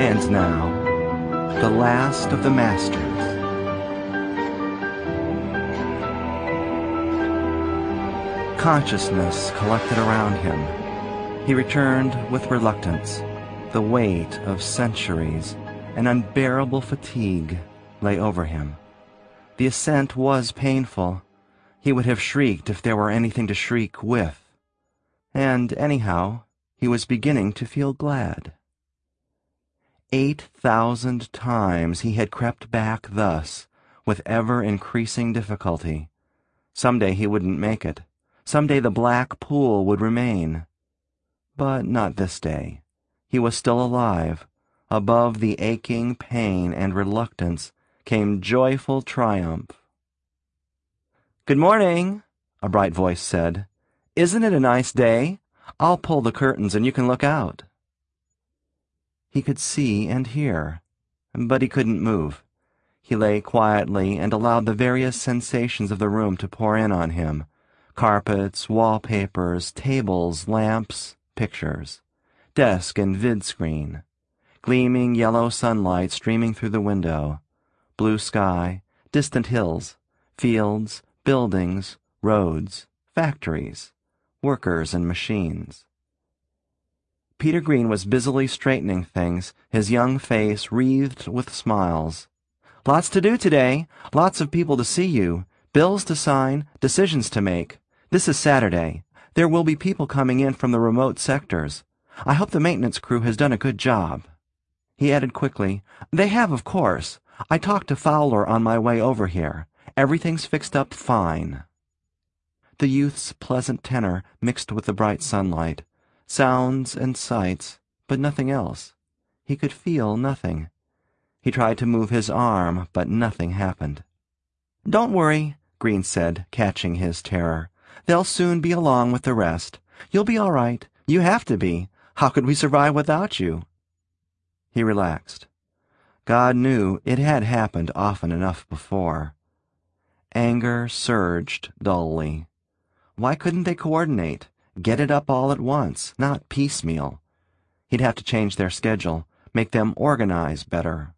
And now, the last of the masters. Consciousness collected around him. He returned with reluctance. The weight of centuries, an unbearable fatigue, lay over him. The ascent was painful. He would have shrieked if there were anything to shriek with. And anyhow, he was beginning to feel glad. 8,000 times he had crept back thus, with ever-increasing difficulty. Someday he wouldn't make it. Someday the black pool would remain. But not this day. He was still alive. Above the aching pain and reluctance came joyful triumph. "Good morning," a bright voice said. "Isn't it a nice day? I'll pull the curtains and you can look out." He could see and hear, but he couldn't move. He lay quietly and allowed the various sensations of the room to pour in on him. Carpets, wallpapers, tables, lamps, pictures, desk and vid-screen, gleaming yellow sunlight streaming through the window, blue sky, distant hills, fields, buildings, roads, factories, workers and machines. Peter Green was busily straightening things, his young face wreathed with smiles. "Lots to do today. Lots of people to see you. Bills to sign, decisions to make. This is Saturday. There will be people coming in from the remote sectors. I hope the maintenance crew has done a good job." He added quickly, "They have, of course. I talked to Fowler on my way over here. Everything's fixed up fine." The youth's pleasant tenor mixed with the bright sunlight. Sounds and sights, but nothing else. He could feel nothing. He tried to move his arm, but nothing happened. "Don't worry," Green said, catching his terror. "They'll soon be along with the rest. You'll be all right. You have to be. How could we survive without you?" He relaxed. God knew it had happened often enough before. Anger surged dully. Why couldn't they coordinate? Get it up all at once, not piecemeal. He'd have to change their schedule, make them organize better.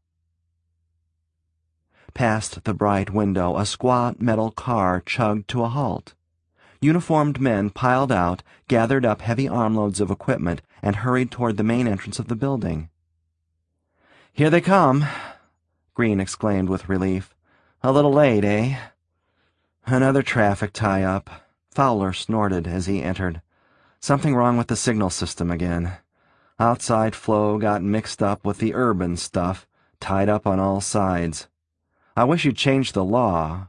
Past the bright window, a squat metal car chugged to a halt. Uniformed men piled out, gathered up heavy armloads of equipment, and hurried toward the main entrance of the building. "Here they come," Green exclaimed with relief. "A little late, eh?" "Another traffic tie-up," Fowler snorted as he entered. "Something wrong with the signal system again. Outside flow got mixed up with the urban stuff, tied up on all sides. I wish you'd changed the law."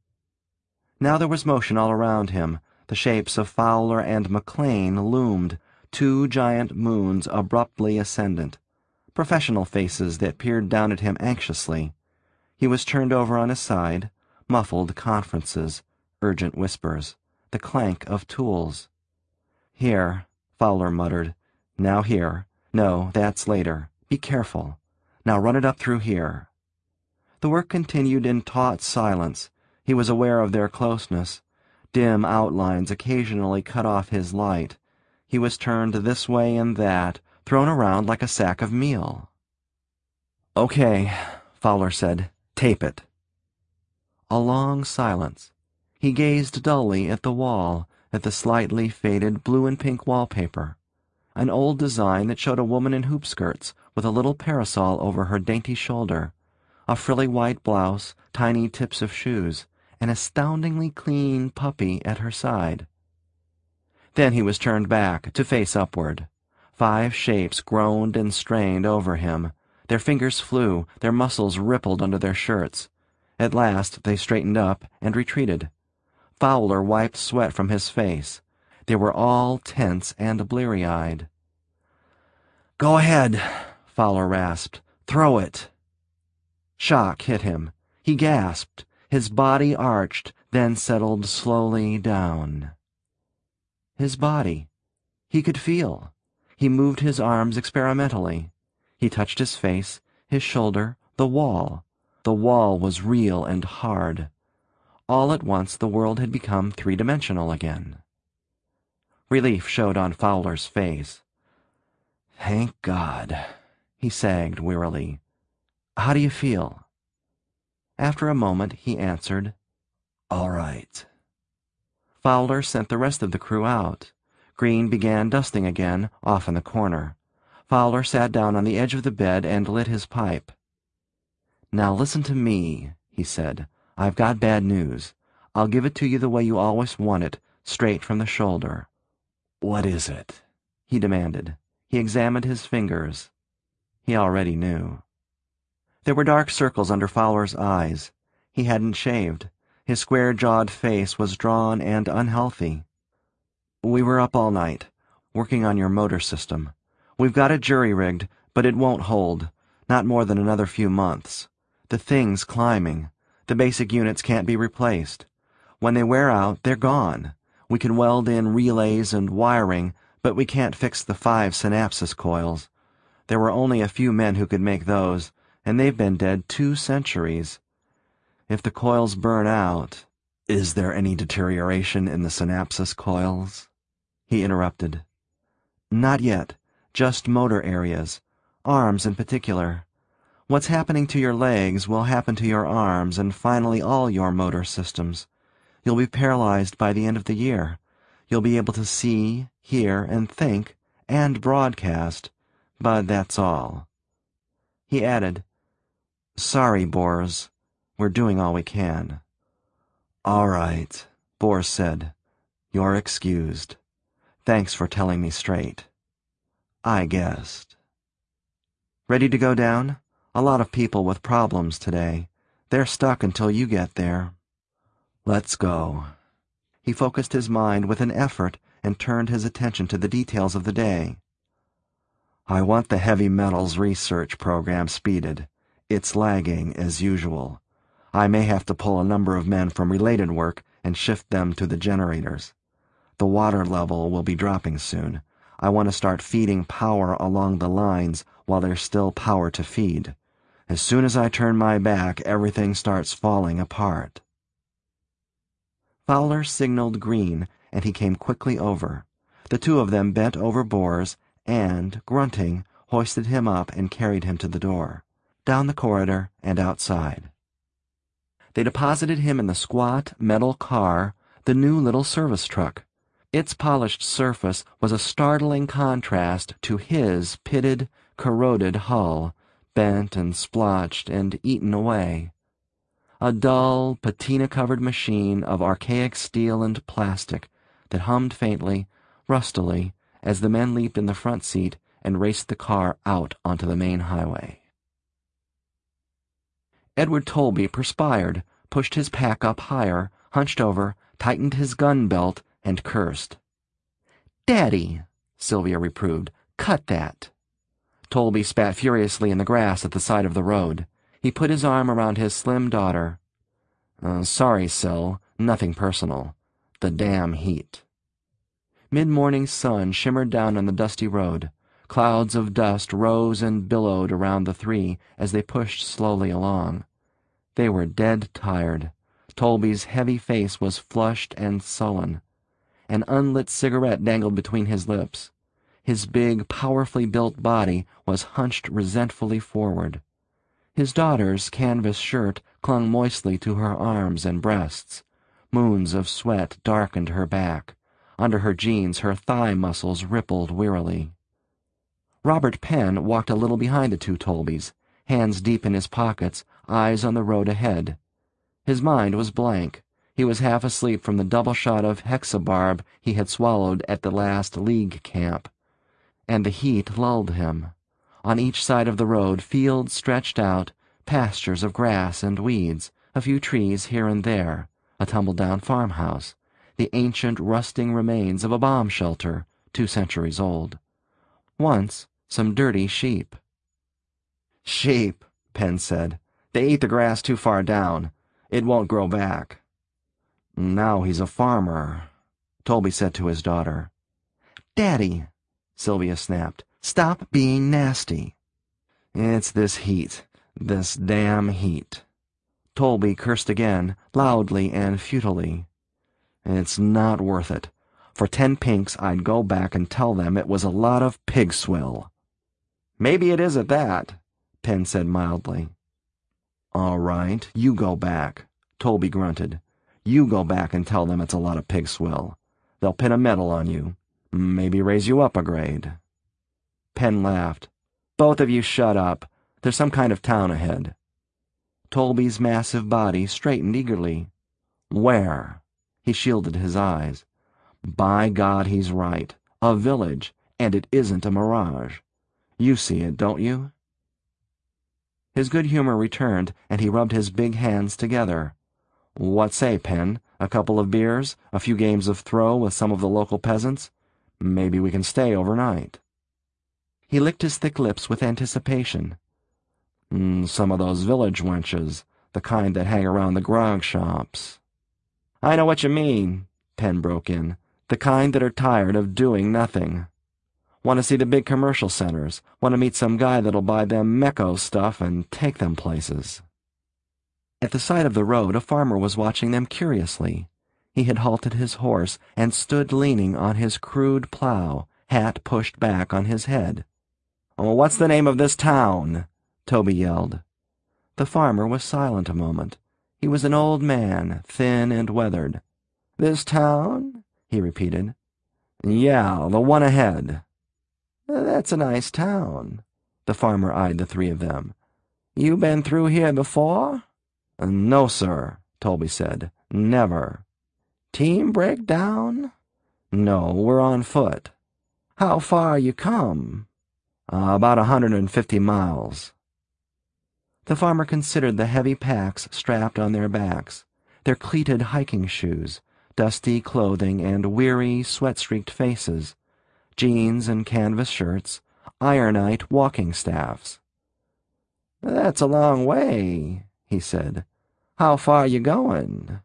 Now there was motion all around him. The shapes of Fowler and McLean loomed, two giant moons abruptly ascendant, professional faces that peered down at him anxiously. He was turned over on his side, muffled conferences, urgent whispers, the clank of tools. "Here," Fowler muttered. "Now here. No, that's later. Be careful. Now run it up through here." The work continued in taut silence. He was aware of their closeness. Dim outlines occasionally cut off his light. He was turned this way and that, thrown around like a sack of meal. "Okay," Fowler said. "Tape it." A long silence. He gazed dully at the wall, at the slightly faded blue and pink wallpaper. An old design that showed a woman in hoop skirts, with a little parasol over her dainty shoulder, a frilly white blouse, tiny tips of shoes, an astoundingly clean puppy at her side. Then he was turned back, to face upward. 5 shapes groaned and strained over him. Their fingers flew, their muscles rippled under their shirts. At last they straightened up and retreated. Fowler wiped sweat from his face. They were all tense and bleary-eyed. "Go ahead," Fowler rasped. "Throw it." Shock hit him. He gasped. His body arched, then settled slowly down. His body. He could feel. He moved his arms experimentally. He touched his face, his shoulder, the wall. The wall was real and hard. All at once the world had become three-dimensional again. Relief showed on Fowler's face. "Thank God," he sagged wearily. "How do you feel?" After a moment, he answered, "All right." Fowler sent the rest of the crew out. Green began dusting again, off in the corner. Fowler sat down on the edge of the bed and lit his pipe. "Now listen to me," he said. "I've got bad news. I'll give it to you the way you always want it, straight from the shoulder." "What is it?" he demanded. He examined his fingers. He already knew. There were dark circles under Fowler's eyes. He hadn't shaved. His square-jawed face was drawn and unhealthy. "We were up all night, working on your motor system. We've got it jury-rigged, but it won't hold. Not more than another few months. The thing's climbing. The basic units can't be replaced. When they wear out, they're gone. We can weld in relays and wiring, but we can't fix the 5 synapsis coils. There were only a few men who could make those, and they've been dead 2 centuries. If the coils burn out—" "Is there any deterioration in the synapsis coils?" he interrupted. "Not yet. Just motor areas. Arms in particular. What's happening to your legs will happen to your arms and finally all your motor systems. You'll be paralyzed by the end of the year. You'll be able to see, hear, and think, and broadcast, but that's all." He added, "Sorry, Bors. We're doing all we can." "All right," Bors said. "You're excused. Thanks for telling me straight. I guessed." "Ready to go down? A lot of people with problems today. They're stuck until you get there." "Let's go." He focused his mind with an effort and turned his attention to the details of the day. "I want the heavy metals research program speeded. It's lagging, as usual. I may have to pull a number of men from related work and shift them to the generators. The water level will be dropping soon. I want to start feeding power along the lines while there's still power to feed. As soon as I turn my back, everything starts falling apart." Fowler signaled Green, and he came quickly over. The two of them bent over Bors and, grunting, hoisted him up and carried him to the door, down the corridor and outside. They deposited him in the squat metal car, the new little service truck. Its polished surface was a startling contrast to his pitted, corroded hull, bent and splotched and eaten away. A dull, patina-covered machine of archaic steel and plastic that hummed faintly, rustily, as the men leaped in the front seat and raced the car out onto the main highway. Edward Tolby perspired, pushed his pack up higher, hunched over, tightened his gun belt, and cursed. "Daddy," Sylvia reproved, "cut that." Tolby spat furiously in the grass at the side of the road. He put his arm around his slim daughter. Sorry, Sil, nothing personal. The damn heat." Mid-morning sun shimmered down on the dusty road. Clouds of dust rose and billowed around the three as they pushed slowly along. They were dead tired. Tolby's heavy face was flushed and sullen. An unlit cigarette dangled between his lips. His big, powerfully built body was hunched resentfully forward. His daughter's canvas shirt clung moistly to her arms and breasts. Moons of sweat darkened her back. Under her jeans her thigh muscles rippled wearily. Robert Penn walked a little behind the two Tolbys, hands deep in his pockets, eyes on the road ahead. His mind was blank. He was half asleep from the double shot of hexabarb he had swallowed at the last League camp, and the heat lulled him. On each side of the road fields stretched out, pastures of grass and weeds, a few trees here and there, a tumble-down farmhouse, the ancient rusting remains of a bomb shelter 2 centuries old. Once, some dirty sheep. "Sheep," Penn said. "They eat the grass too far down. It won't grow back." "Now he's a farmer," Tolby said to his daughter. "Daddy," Sylvia snapped, "stop being nasty." "It's this heat. This damn heat." Tolby cursed again, loudly and futilely. "It's not worth it. For 10 pinks I'd go back and tell them it was a lot of pig swill." Maybe it is at that, Penn said mildly. All right, you go back, Tolby grunted. You go back and tell them it's a lot of pig swill. They'll pin a medal on you. Maybe raise you up a grade. Penn laughed. Both of you shut up. There's some kind of town ahead. Tolby's massive body straightened eagerly. Where? He shielded his eyes. By God, he's right. A village, and it isn't a mirage. You see it, don't you? His good humor returned, and he rubbed his big hands together. What say, Penn? A couple of beers? A few games of throw with some of the local peasants? Maybe we can stay overnight. He licked his thick lips with anticipation. Some of those village wenches, the kind that hang around the grog shops. I know what you mean, Penn broke in. The kind that are tired of doing nothing. Want to see the big commercial centers. Want to meet some guy that'll buy them Mecco stuff and take them places. At the side of the road, a farmer was watching them curiously. He had halted his horse and stood leaning on his crude plow, hat pushed back on his head. "Oh, what's the name of this town?" Toby yelled. The farmer was silent a moment. He was an old man, thin and weathered. "This town?" he repeated. "Yeah, the one ahead." "That's a nice town." The farmer eyed the three of them. "You been through here before?" "No, sir," Toby said. "Never." "Team break down?" "No, we're on foot." "How far you come?" About 150 miles. The farmer considered the heavy packs strapped on their backs, their cleated hiking shoes, dusty clothing and weary, sweat-streaked faces, jeans and canvas shirts, ironite walking staffs. "That's a long way," he said. "How far you going?"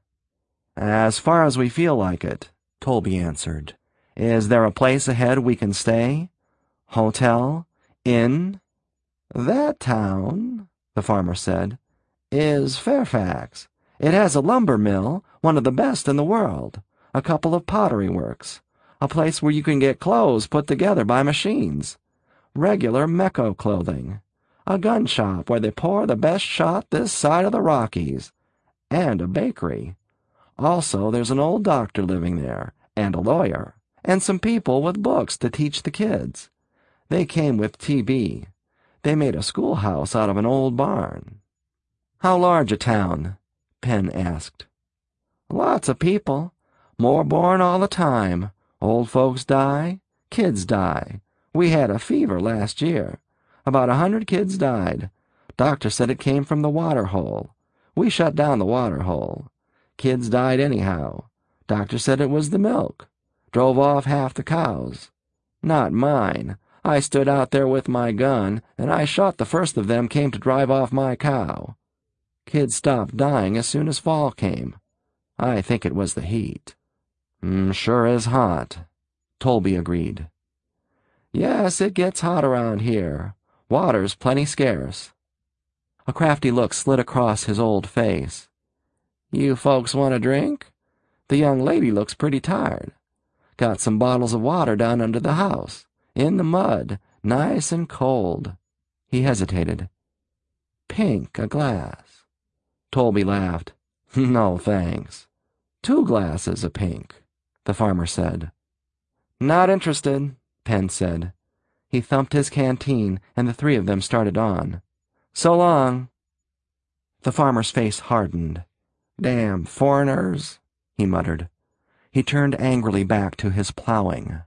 "As far as we feel like it," Tolby answered. "Is there a place ahead we can stay? Hotel? Inn?" "That town," the farmer said, "is Fairfax. It has a lumber mill, one of the best in the world, a couple of pottery works, a place where you can get clothes put together by machines, regular Mecco clothing, a gun shop where they pour the best shot this side of the Rockies, and a bakery. Also, there's an old doctor living there, and a lawyer, and some people with books to teach the kids. They came with TB. They made a schoolhouse out of an old barn." "How large a town?" Penn asked. "Lots of people. More born all the time. Old folks die. Kids die. We had a fever last year. About 100 kids died. Doctor said it came from the water hole. We shut down the water hole. Kids died anyhow. Doctor said it was the milk. Drove off half the cows. Not mine. I stood out there with my gun, and I shot the first of them came to drive off my cow. Kids stopped dying as soon as fall came. I think it was the heat." Sure is hot," Tolby agreed. "Yes, it gets hot around here. Water's plenty scarce." A crafty look slid across his old face. "You folks want a drink? The young lady looks pretty tired. Got some bottles of water down under the house, in the mud, nice and cold." He hesitated. "Pink, a glass." Tolby laughed. "No, thanks. 2 glasses of pink," the farmer said. "Not interested," Penn said. He thumped his canteen, and the three of them started on. "So long." The farmer's face hardened. "Damn foreigners," he muttered. He turned angrily back to his plowing.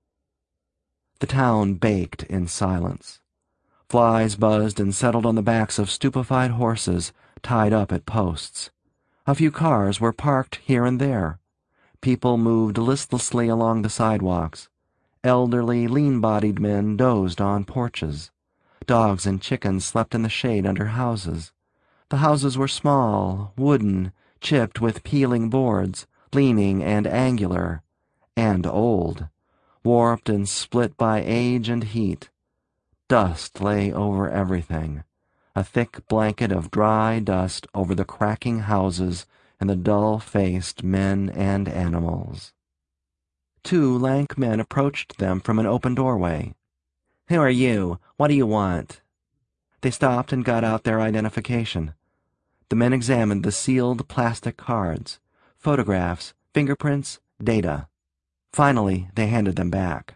The town baked in silence. Flies buzzed and settled on the backs of stupefied horses tied up at posts. A few cars were parked here and there. People moved listlessly along the sidewalks. Elderly, lean-bodied men dozed on porches. Dogs and chickens slept in the shade under houses. The houses were small, wooden, chipped with peeling boards, leaning and angular, and old, warped and split by age and heat. Dust lay over everything, a thick blanket of dry dust over the cracking houses and the dull-faced men and animals. 2 lank men approached them from an open doorway. Who are you? What do you want? They stopped and got out their identification. The men examined the sealed plastic cards, photographs, fingerprints, data. Finally, they handed them back.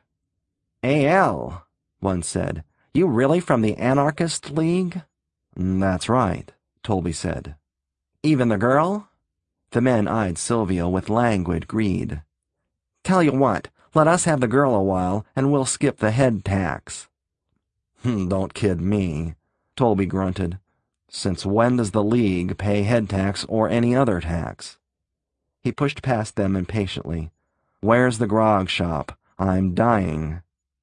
A.L., one said. You really from the Anarchist League? That's right, Tolby said. Even the girl? The men eyed Sylvia with languid greed. Tell you what, let us have the girl a while, and we'll skip the head tax. Don't kid me, Tolby grunted. Since when does the League pay head tax or any other tax? He pushed past them impatiently. Where's the grog shop? I'm dying.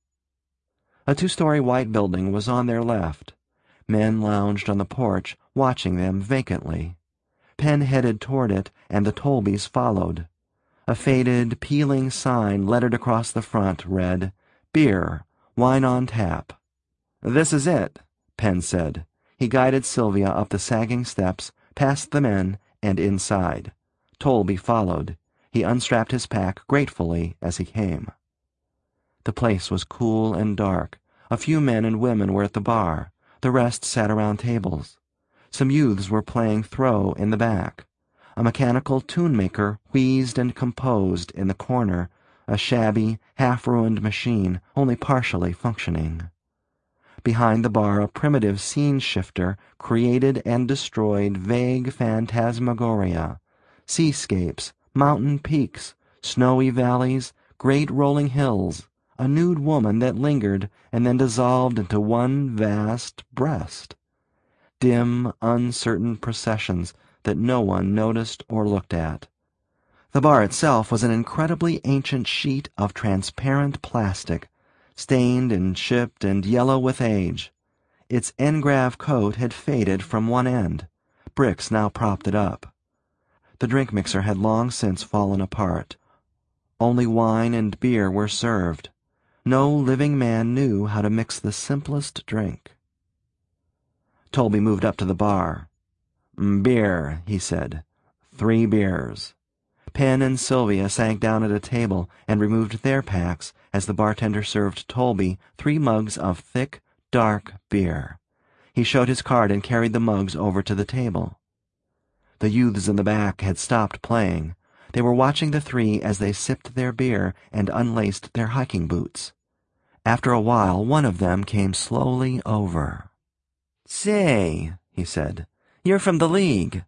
A two-story white building was on their left. Men lounged on the porch, watching them vacantly. Penn headed toward it, and the Tolbys followed. A faded, peeling sign lettered across the front read, Beer, wine on tap. This is it, Penn said. He guided Sylvia up the sagging steps, past the men, and inside. Tolby followed. He unstrapped his pack gratefully as he came. The place was cool and dark. A few men and women were at the bar. The rest sat around tables. Some youths were playing throw in the back. A mechanical tune-maker wheezed and composed in the corner, a shabby, half-ruined machine only partially functioning. Behind the bar, a primitive scene-shifter created and destroyed vague phantasmagoria, seascapes, mountain peaks, snowy valleys, great rolling hills, a nude woman that lingered and then dissolved into one vast breast. Dim, uncertain processions that no one noticed or looked at. The bar itself was an incredibly ancient sheet of transparent plastic, stained and chipped and yellow with age. Its engrave coat had faded from one end. Bricks now propped it up. The drink mixer had long since fallen apart. Only wine and beer were served. No living man knew how to mix the simplest drink. Tolby moved up to the bar. Beer, he said. 3 beers. Penn and Sylvia sank down at a table and removed their packs as the bartender served Tolby 3 mugs of thick, dark beer. He showed his card and carried the mugs over to the table. The youths in the back had stopped playing. They were watching the 3 as they sipped their beer and unlaced their hiking boots. After a while, one of them came slowly over. Say, he said, you're from the League.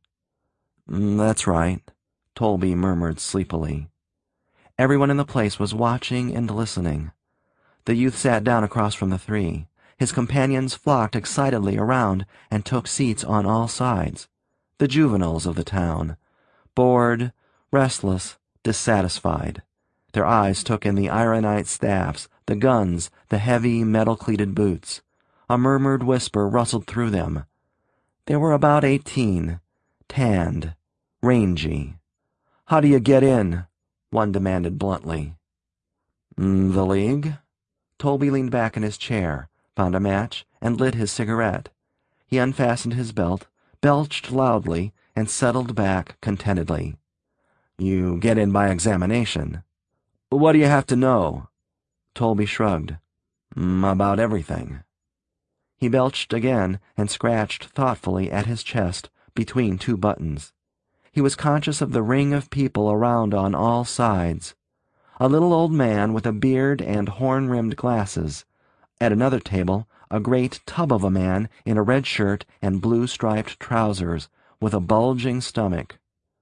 That's right, Tolby murmured sleepily. Everyone in the place was watching and listening. The youth sat down across from the 3. His companions flocked excitedly around and took seats on all sides. The juveniles of the town, bored, restless, dissatisfied. Their eyes took in the ironite staffs, the guns, the heavy metal-cleated boots. A murmured whisper rustled through them. They were about 18, tanned, rangy. How do you get in? One demanded bluntly. The League? Tolby leaned back in his chair, found a match, and lit his cigarette. He unfastened his belt, belched loudly, and settled back contentedly. You get in by examination. What do you have to know? Tolby shrugged. About everything. He belched again and scratched thoughtfully at his chest between 2 buttons. He was conscious of the ring of people around on all sides. A little old man with a beard and horn-rimmed glasses. At another table, a great tub of a man in a red shirt and blue-striped trousers, with a bulging stomach.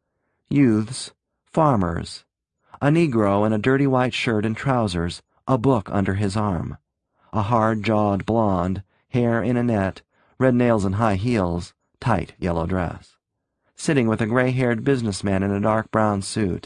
Youths, farmers. A Negro in a dirty white shirt and trousers, a book under his arm. A hard-jawed blonde, hair in a net, red nails and high heels, tight yellow dress. Sitting with a gray-haired businessman in a dark brown suit.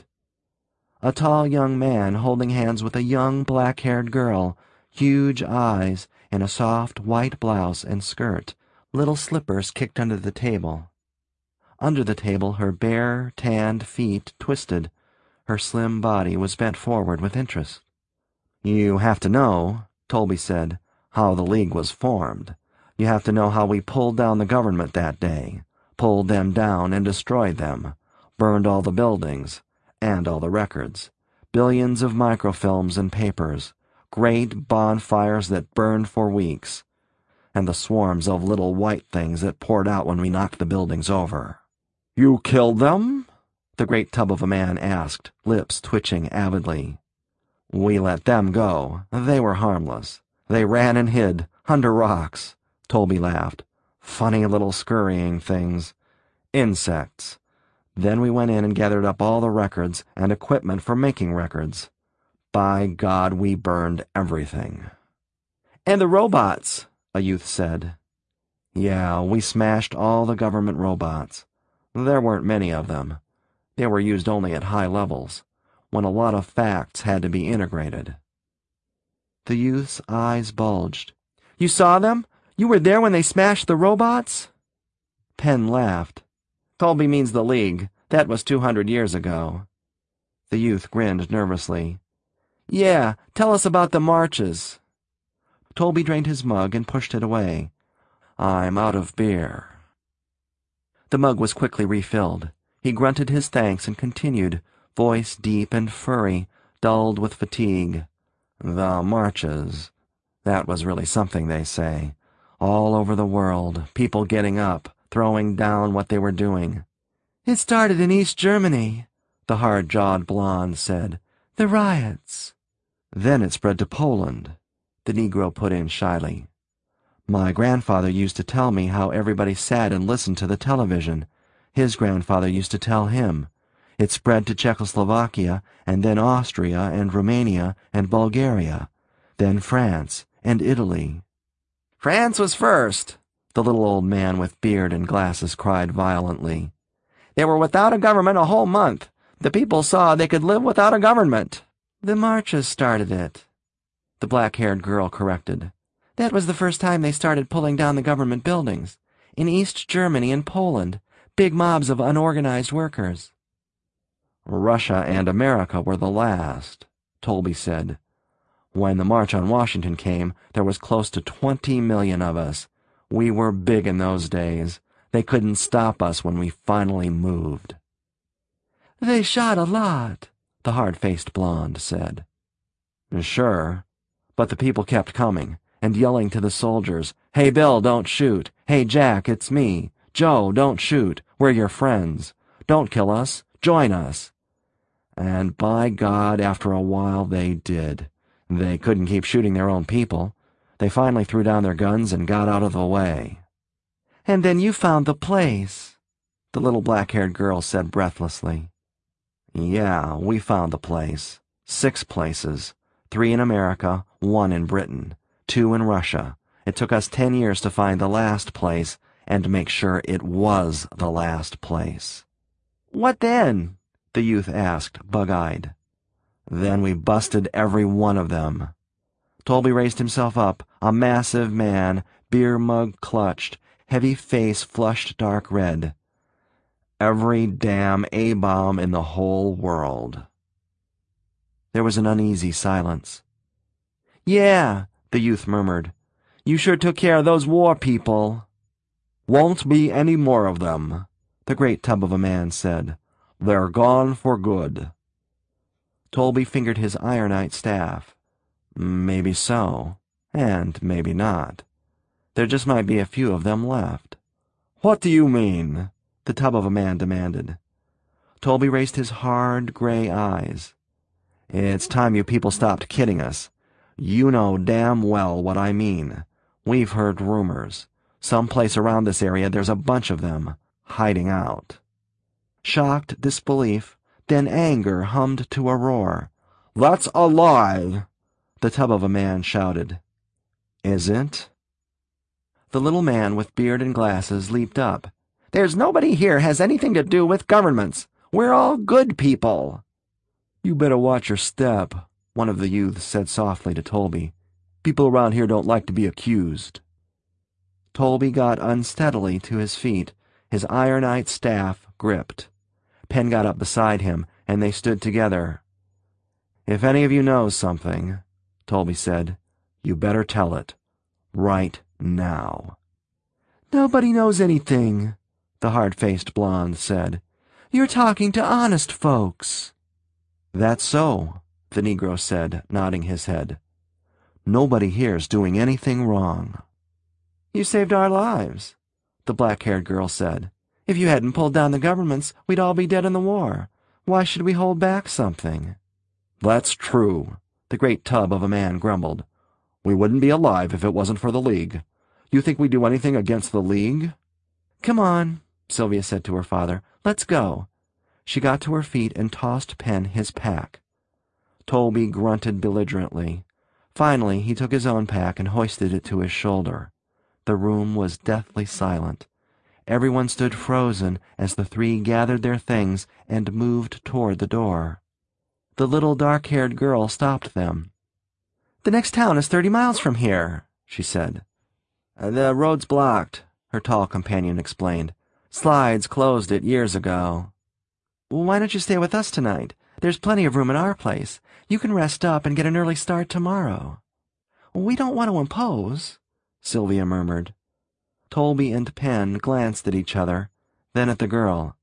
A tall young man holding hands with a young black-haired girl, huge eyes, in a soft white blouse and skirt, little slippers kicked under the table. Under the table her bare, tanned feet twisted. Her slim body was bent forward with interest. You have to know, Tolby said, how the League was formed. You have to know how we pulled down the government that day, pulled them down and destroyed them, burned all the buildings, and all the records, billions of microfilms and papers, great bonfires that burned for weeks, and the swarms of little white things that poured out when we knocked the buildings over. "You killed them?" the great tub of a man asked, lips twitching avidly. "We let them go. They were harmless. They ran and hid, under rocks," Tolby laughed. "Funny little scurrying things. Insects. Then we went in and gathered up all the records and equipment for making records. By God, we burned everything." "And the robots," a youth said. "Yeah, we smashed all the government robots. There weren't many of them. They were used only at high levels, when a lot of facts had to be integrated." The youth's eyes bulged. "You saw them? You were there when they smashed the robots?" Penn laughed. "Tolby means the League. That was 200 years ago." The youth grinned nervously. "Yeah, tell us about the marches." Tolby drained his mug and pushed it away. "I'm out of beer." The mug was quickly refilled. He grunted his thanks and continued, voice deep and furry, dulled with fatigue. "The marches. That was really something, they say. All over the world, people getting up, throwing down what they were doing." "It started in East Germany," the hard-jawed blonde said. "The riots." "Then it spread to Poland," the Negro put in shyly. "My grandfather used to tell me how everybody sat and listened to the television. His grandfather used to tell him. It spread to Czechoslovakia, and then Austria and Romania and Bulgaria, then France and Italy." "France was first," the little old man with beard and glasses cried violently. "They were without a government a whole month. The people saw they could live without a government." "The marches started it," the black-haired girl corrected. "That was the first time they started pulling down the government buildings. In East Germany and Poland, big mobs of unorganized workers." "Russia and America were the last," Tolby said. "When the March on Washington came, there was close to 20 million of us. We were big in those days. They couldn't stop us when we finally moved." "They shot a lot," the hard-faced blonde said. "Sure, but the people kept coming, and yelling to the soldiers, 'Hey, Bill, don't shoot. Hey, Jack, it's me. Joe, don't shoot. We're your friends. Don't kill us. Join us.' And by God, after a while they did. They couldn't keep shooting their own people. They finally threw down their guns and got out of the way." "And then you found the place," the little black-haired girl said breathlessly. "Yeah, we found the place. 6 places. 3 in America, 1 in Britain, 2 in Russia. It took us 10 years to find the last place and make sure it was the last place." "What then?" the youth asked, bug-eyed. "Then we busted every one of them." Tolby raised himself up, a massive man, beer mug clutched, heavy face flushed dark red. "Every damn A-bomb in the whole world." There was an uneasy silence. "Yeah," the youth murmured. "You sure took care of those war people." "Won't be any more of them," the great tub of a man said. "They're gone for good." Tolby fingered his ironite staff. Maybe so, and maybe not. There just might be a few of them left. "What do you mean?" the tub of a man demanded. Tolby raised his hard, gray eyes. "It's time you people stopped kidding us. You know damn well what I mean. We've heard rumors. Someplace around this area there's a bunch of them, hiding out." Shocked disbelief, then anger hummed to a roar. "That's a lie!" the tub of a man shouted. "Is it?" The little man with beard and glasses leaped up. "There's nobody here has anything to do with governments. We're all good people." "You better watch your step," one of the youths said softly to Tolby. "People around here don't like to be accused." Tolby got unsteadily to his feet, his ironite staff gripped. Penn got up beside him, and they stood together. "If any of you knows something," Tolby said, "you better tell it. Right now." "Nobody knows anything," the hard-faced blonde said. "You're talking to honest folks." "That's so," the Negro said, nodding his head. Nobody here's doing anything wrong." "You saved our lives," the black-haired girl said. "If you hadn't pulled down the governments, we'd all be dead in the war. Why should we hold back something?" "That's true," the great tub of a man grumbled. "We wouldn't be alive if it wasn't for the League. You think we'd do anything against the League?" "Come on," Sylvia said to her father. "Let's go." She got to her feet and tossed Pen his pack. Toby grunted belligerently. Finally, he took his own pack and hoisted it to his shoulder. The room was deathly silent. Everyone stood frozen as the three gathered their things and moved toward the door. The little dark-haired girl stopped them. "The next town is 30 miles from here," she said. "The road's blocked," her tall companion explained. "Slides closed it years ago." "Why don't you stay with us tonight? There's plenty of room in our place. You can rest up and get an early start tomorrow." "We don't want to impose," Sylvia murmured. Toby and Pen glanced at each other, then at the girl.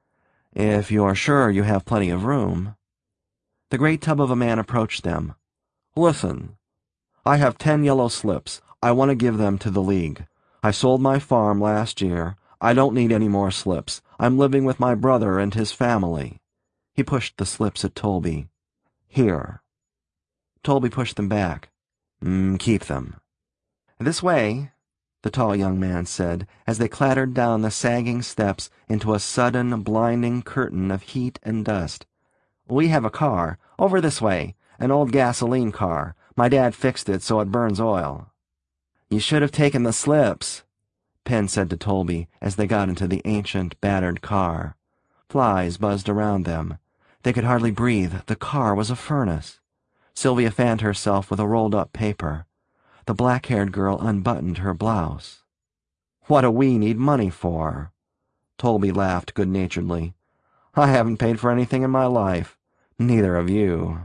"If you're sure you have plenty of room." The great tub of a man approached them. "Listen. I have 10 yellow slips. I want to give them to the League. I sold my farm last year. I don't need any more slips. I'm living with my brother and his family." He pushed the slips at Toby. "Here." Toby pushed them back. "Keep them." "This way," the tall young man said, as they clattered down the sagging steps into a sudden, blinding curtain of heat and dust. "We have a car. Over this way. An old gasoline car. My dad fixed it so it burns oil." "You should have taken the slips," Pen said to Toby as they got into the ancient, battered car. Flies buzzed around them. They could hardly breathe. The car was a furnace. Sylvia fanned herself with a rolled-up paper. The black-haired girl unbuttoned her blouse. "What do we need money for?" Toby laughed good-naturedly. "I haven't paid for anything in my life. Neither have you."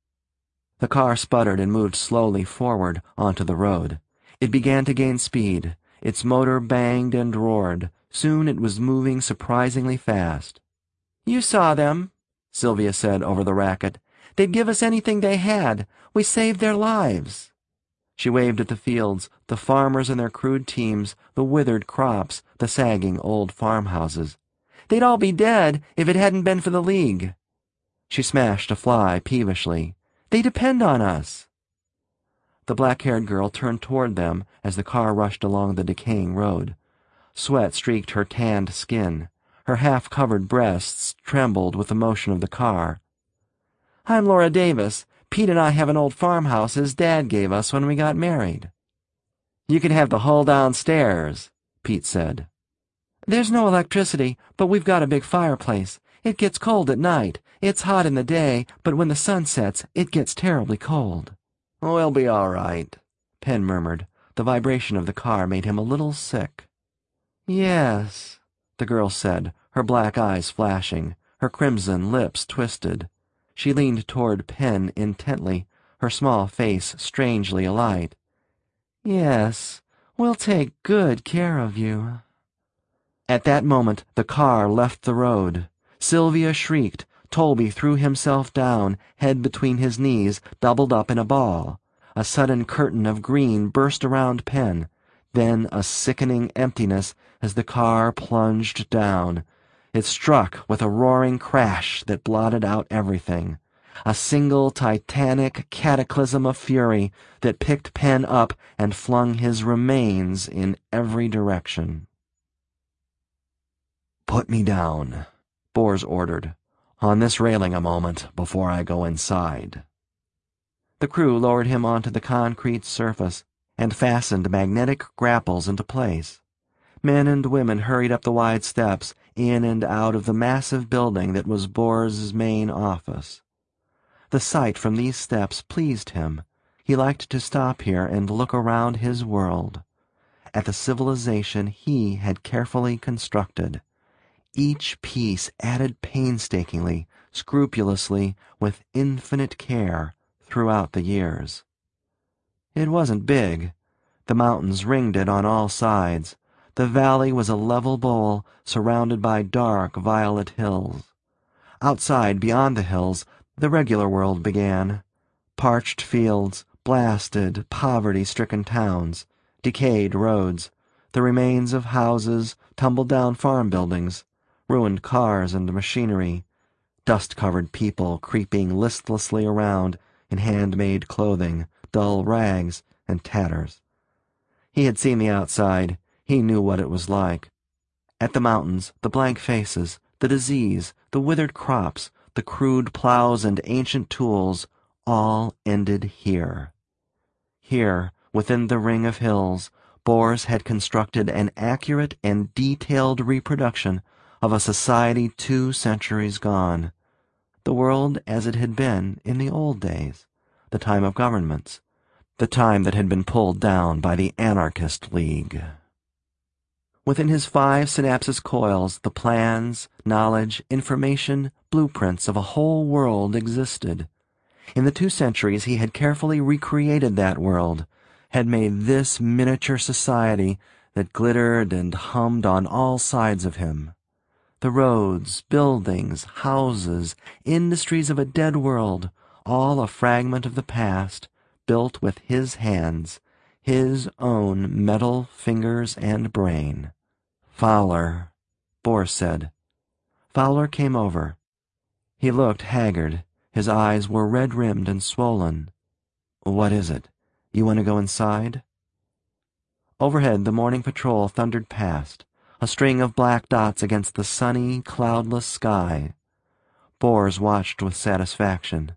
The car sputtered and moved slowly forward onto the road. It began to gain speed. Its motor banged and roared. Soon it was moving surprisingly fast. "You saw them," Sylvia said over the racket. "They'd give us anything they had. We saved their lives." She waved at the fields, the farmers and their crude teams, the withered crops, the sagging old farmhouses. "They'd all be dead if it hadn't been for the League." She smashed a fly peevishly. "They depend on us." The black-haired girl turned toward them as the car rushed along the decaying road. Sweat streaked her tanned skin. Her half-covered breasts trembled with the motion of the car. "I'm Laura Davis. Pete and I have an old farmhouse his dad gave us when we got married." "You can have the hull downstairs," Pete said. "There's no electricity, but we've got a big fireplace. It gets cold at night. It's hot in the day, but when the sun sets, it gets terribly cold." "We'll be all right," Pen murmured. The vibration of the car made him a little sick. "Yes," the girl said, her black eyes flashing, her crimson lips twisted. She leaned toward Pen intently, her small face strangely alight. "Yes, we'll take good care of you." At that moment the car left the road. Sylvia shrieked. Toby threw himself down, head between his knees, doubled up in a ball. A sudden curtain of green burst around Pen, then a sickening emptiness as the car plunged down. It struck with a roaring crash that blotted out everything. A single titanic cataclysm of fury that picked Pen up and flung his remains in every direction. "Put me down," Bors ordered. "On this railing a moment before I go inside." The crew lowered him onto the concrete surface and fastened magnetic grapples into place. Men and women hurried up the wide steps, in and out of the massive building that was Bors's main office. The sight from these steps pleased him. He liked to stop here and look around his world, at the civilization he had carefully constructed. Each piece added painstakingly, scrupulously, with infinite care throughout the years. It wasn't big. The mountains ringed it on all sides. The valley was a level bowl surrounded by dark violet hills. Outside, beyond the hills, the regular world began. Parched fields, blasted, poverty-stricken towns, decayed roads, the remains of houses, tumbled-down farm buildings, ruined cars and machinery, dust-covered people creeping listlessly around in handmade clothing, dull rags, and tatters. He had seen the outside. He knew what it was like. At the mountains, the blank faces, the disease, the withered crops, the crude plows and ancient tools, all ended here. Here, within the ring of hills, Boers had constructed an accurate and detailed reproduction of a society 2 centuries gone, the world as it had been in the old days, the time of governments, the time that had been pulled down by the Anarchist League. Within his 5 synapses coils, the plans, knowledge, information, blueprints of a whole world existed. In the 2 centuries he had carefully recreated that world, had made this miniature society that glittered and hummed on all sides of him. The roads, buildings, houses, industries of a dead world, all a fragment of the past, built with his hands, his own metal fingers and brain. Fowler, Boers said. Fowler came over. He looked haggard. His eyes were red-rimmed and swollen. "What is it? You want to go inside?" Overhead, the morning patrol thundered past, a string of black dots against the sunny, cloudless sky. Boers watched with satisfaction.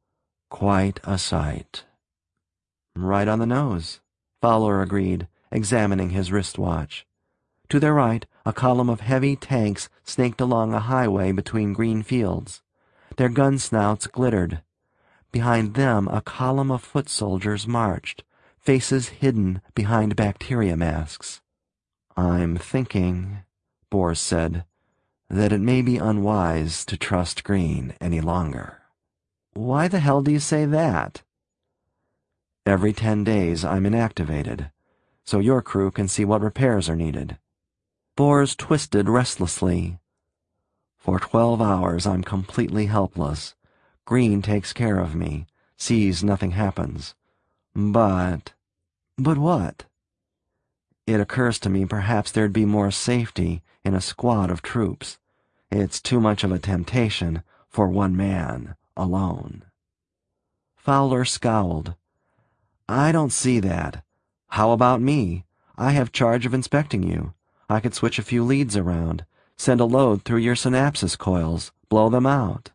Quite a sight. "Right on the nose," Fowler agreed, examining his wristwatch. To their right, a column of heavy tanks snaked along a highway between green fields. Their gun snouts glittered. Behind them a column of foot soldiers marched, faces hidden behind bacteria masks. "I'm thinking," Boers said, "that it may be unwise to trust Green any longer." "Why the hell do you say that?" "Every 10 days I'm inactivated, so your crew can see what repairs are needed." Boers twisted restlessly. "For 12 hours I'm completely helpless. Green takes care of me, sees nothing happens. But what? It occurs to me perhaps there'd be more safety in a squad of troops. It's too much of a temptation for one man alone." Fowler scowled. "I don't see that. How about me? I have charge of inspecting you. I could switch a few leads around, send a load through your synapses coils, blow them out."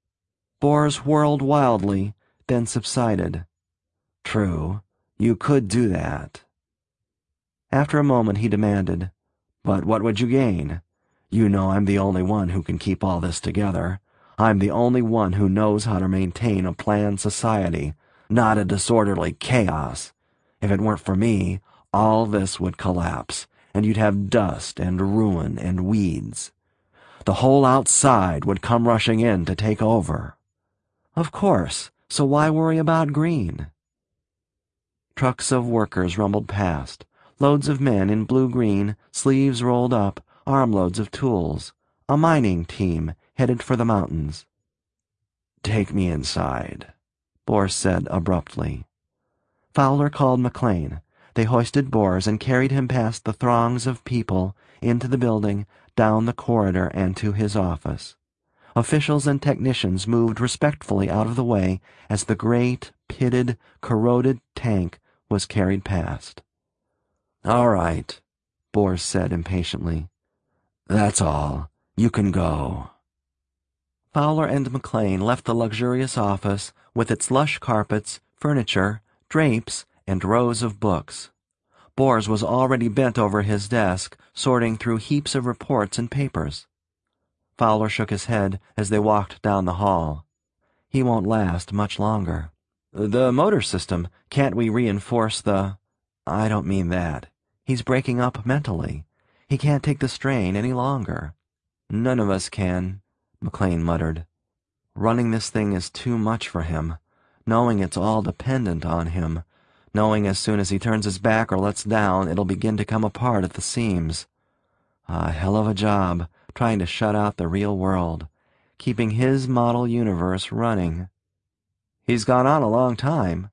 Boers whirled wildly, then subsided. "True, you could do that." After a moment he demanded, "But what would you gain? You know I'm the only one who can keep all this together. I'm the only one who knows how to maintain a planned society, not a disorderly chaos. If it weren't for me, all this would collapse, and you'd have dust and ruin and weeds. The whole outside would come rushing in to take over." "Of course, so why worry about Green?" Trucks of workers rumbled past, loads of men in blue-green, sleeves rolled up, armloads of tools, a mining team headed for the mountains. "Take me inside," Boers said abruptly. Fowler called McLean. They hoisted Boers and carried him past the throngs of people, into the building, down the corridor, and to his office. Officials and technicians moved respectfully out of the way as the great, pitted, corroded tank was carried past. "All right," Boers said impatiently. "That's all. You can go." Fowler and McLean left the luxurious office with its lush carpets, furniture, drapes, and rows of books. Boers was already bent over his desk, sorting through heaps of reports and papers. Fowler shook his head as they walked down the hall. "He won't last much longer." "The motor system, can't we reinforce the—" "I don't mean that. He's breaking up mentally. He can't take the strain any longer." "None of us can," McLean muttered. "Running this thing is too much for him, knowing it's all dependent on him, knowing as soon as he turns his back or lets down it'll begin to come apart at the seams. A hell of a job, trying to shut out the real world, keeping his model universe running." "He's gone on a long time,"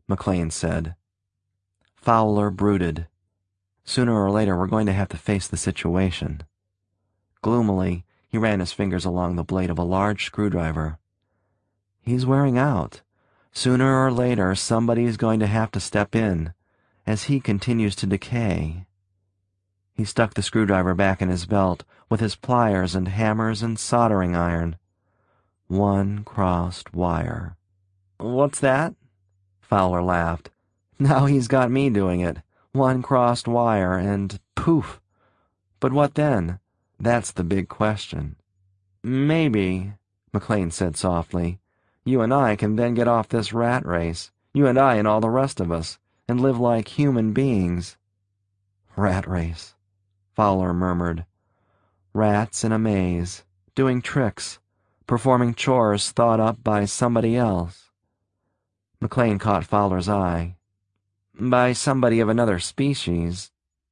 McLean said. Fowler brooded. Sooner or later we're going to have to face the situation. Gloomily, he ran his fingers along the blade of a large screwdriver. He's wearing out. Sooner or later somebody's going to have to step in, as he continues to decay. He stuck the screwdriver back in his belt, with his pliers and hammers and soldering iron. One crossed wire. What's that? Fowler laughed. Now he's got me doing it. One crossed wire, and poof. But what then? That's the big question. Maybe, McLean said softly, you and I can then get off this rat race, you and I and all the rest of us, and live like human beings. Rat race, Fowler murmured. Rats in a maze, doing tricks, performing chores thought up by somebody else. McLean caught Fowler's eye. By somebody of another species.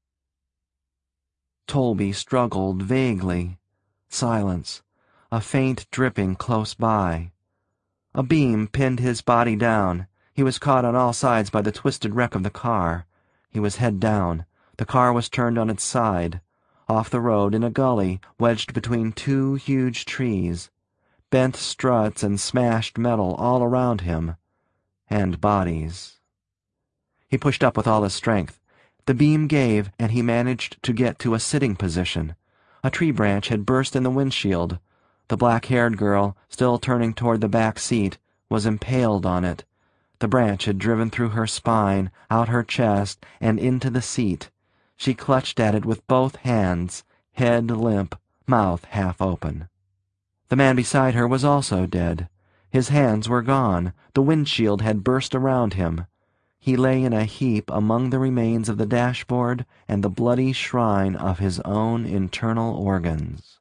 Tolby struggled vaguely. Silence. A faint dripping close by. A beam pinned his body down. He was caught on all sides by the twisted wreck of the car. He was head down. The car was turned on its side. Off the road in a gully wedged between two huge trees. Bent struts and smashed metal all around him. And bodies. He pushed up with all his strength. The beam gave, and he managed to get to a sitting position. A tree branch had burst in the windshield. The black-haired girl, still turning toward the back seat, was impaled on it. The branch had driven through her spine, out her chest, and into the seat. She clutched at it with both hands, head limp, mouth half open. The man beside her was also dead. His hands were gone. The windshield had burst around him. He lay in a heap among the remains of the dashboard and the bloody shrine of his own internal organs.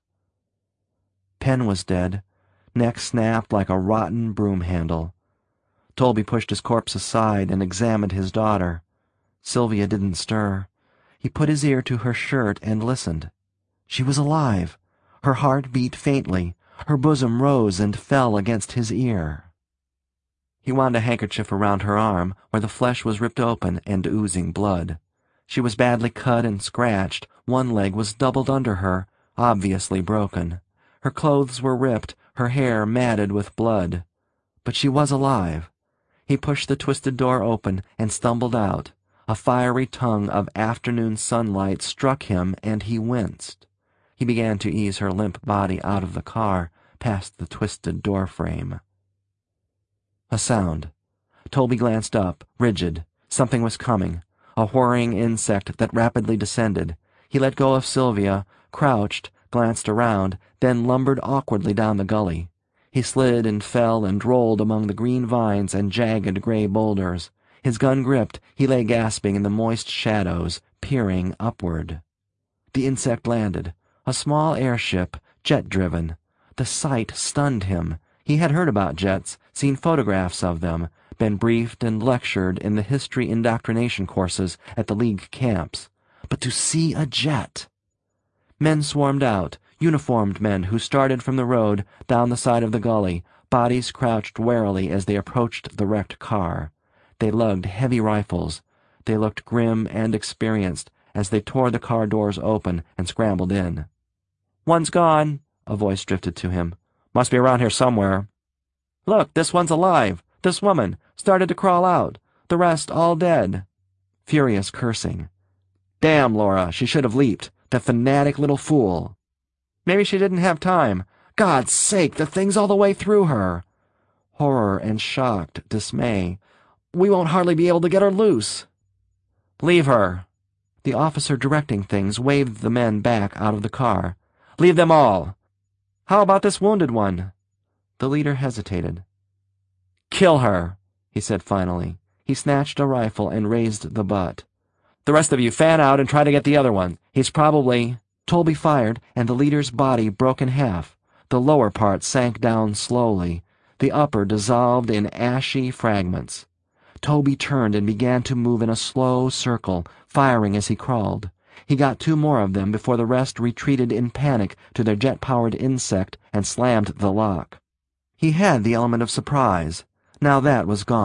Pen was dead, neck snapped like a rotten broom handle. Tolby pushed his corpse aside and examined his daughter. Sylvia didn't stir. He put his ear to her shirt and listened. She was alive. Her heart beat faintly. Her bosom rose and fell against his ear. He wound a handkerchief around her arm, where the flesh was ripped open and oozing blood. She was badly cut and scratched. One leg was doubled under her, obviously broken. Her clothes were ripped, her hair matted with blood. But she was alive. He pushed the twisted door open and stumbled out. A fiery tongue of afternoon sunlight struck him, and he winced. He began to ease her limp body out of the car, past the twisted door frame. A sound. Tolby glanced up, rigid. Something was coming. A whirring insect that rapidly descended. He let go of Sylvia, crouched, glanced around, then lumbered awkwardly down the gully. He slid and fell and rolled among the green vines and jagged gray boulders. His gun gripped, he lay gasping in the moist shadows, peering upward. The insect landed. A small airship, jet-driven. The sight stunned him. He had heard about jets, seen photographs of them, been briefed and lectured in the history indoctrination courses at the League camps. But to see a jet! Men swarmed out, uniformed men who started from the road down the side of the gully, bodies crouched warily as they approached the wrecked car. They lugged heavy rifles. They looked grim and experienced as they tore the car doors open and scrambled in. "One's gone," a voice drifted to him. "Must be around here somewhere." "Look, this one's alive. This woman started to crawl out. The rest all dead." Furious cursing. "Damn, Laura, she should have leaped. That fanatic little fool." "Maybe she didn't have time. God's sake, the thing's all the way through her." Horror and shocked dismay. "We won't hardly be able to get her loose." "Leave her." The officer directing things waved the men back out of the car. "Leave them all." "How about this wounded one?" The leader hesitated. "Kill her," he said finally. He snatched a rifle and raised the butt. "The rest of you fan out and try to get the other one. He's probably—" Tolby fired, and the leader's body broke in half. The lower part sank down slowly. The upper dissolved in ashy fragments. Tolby turned and began to move in a slow circle, firing as he crawled. He got 2 more of them before the rest retreated in panic to their jet-powered insect and slammed the lock. He had the element of surprise. Now that was gone.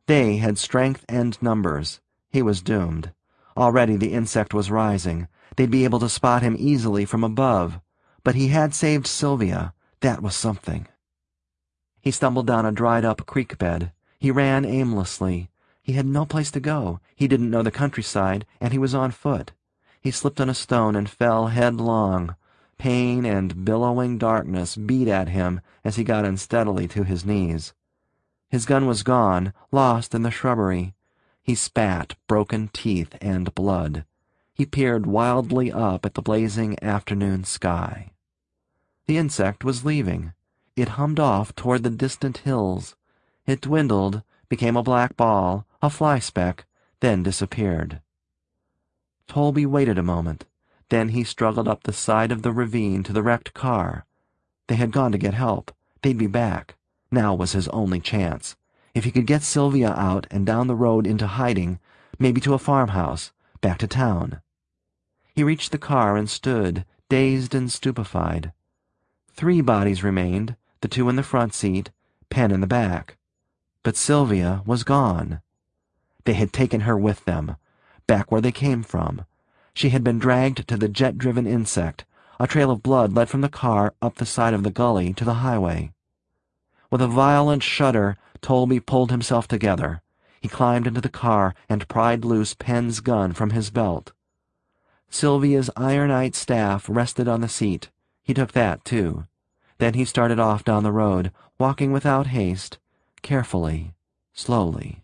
They had strength and numbers. He was doomed. Already the insect was rising. They'd be able to spot him easily from above. But he had saved Sylvia. That was something. He stumbled down a dried-up creek bed. He ran aimlessly. He had no place to go. He didn't know the countryside, and he was on foot. He slipped on a stone and fell headlong. Pain and billowing darkness beat at him as he got unsteadily to his knees. His gun was gone, lost in the shrubbery. He spat broken teeth and blood. He peered wildly up at the blazing afternoon sky. The insect was leaving. It hummed off toward the distant hills. It dwindled, became a black ball, a fly speck, then disappeared. Tolby waited a moment. Then he struggled up the side of the ravine to the wrecked car. They had gone to get help. They'd be back. Now was his only chance. If he could get Sylvia out and down the road into hiding, maybe to a farmhouse, back to town. He reached the car and stood, dazed and stupefied. 3 bodies remained, the 2 in the front seat, Pen in the back. But Sylvia was gone. They had taken her with them, back where they came from. She had been dragged to the jet-driven insect. A trail of blood led from the car up the side of the gully to the highway. With a violent shudder, Tolby pulled himself together. He climbed into the car and pried loose Pen's gun from his belt. Sylvia's ironite staff rested on the seat. He took that, too. Then he started off down the road, walking without haste, carefully, slowly.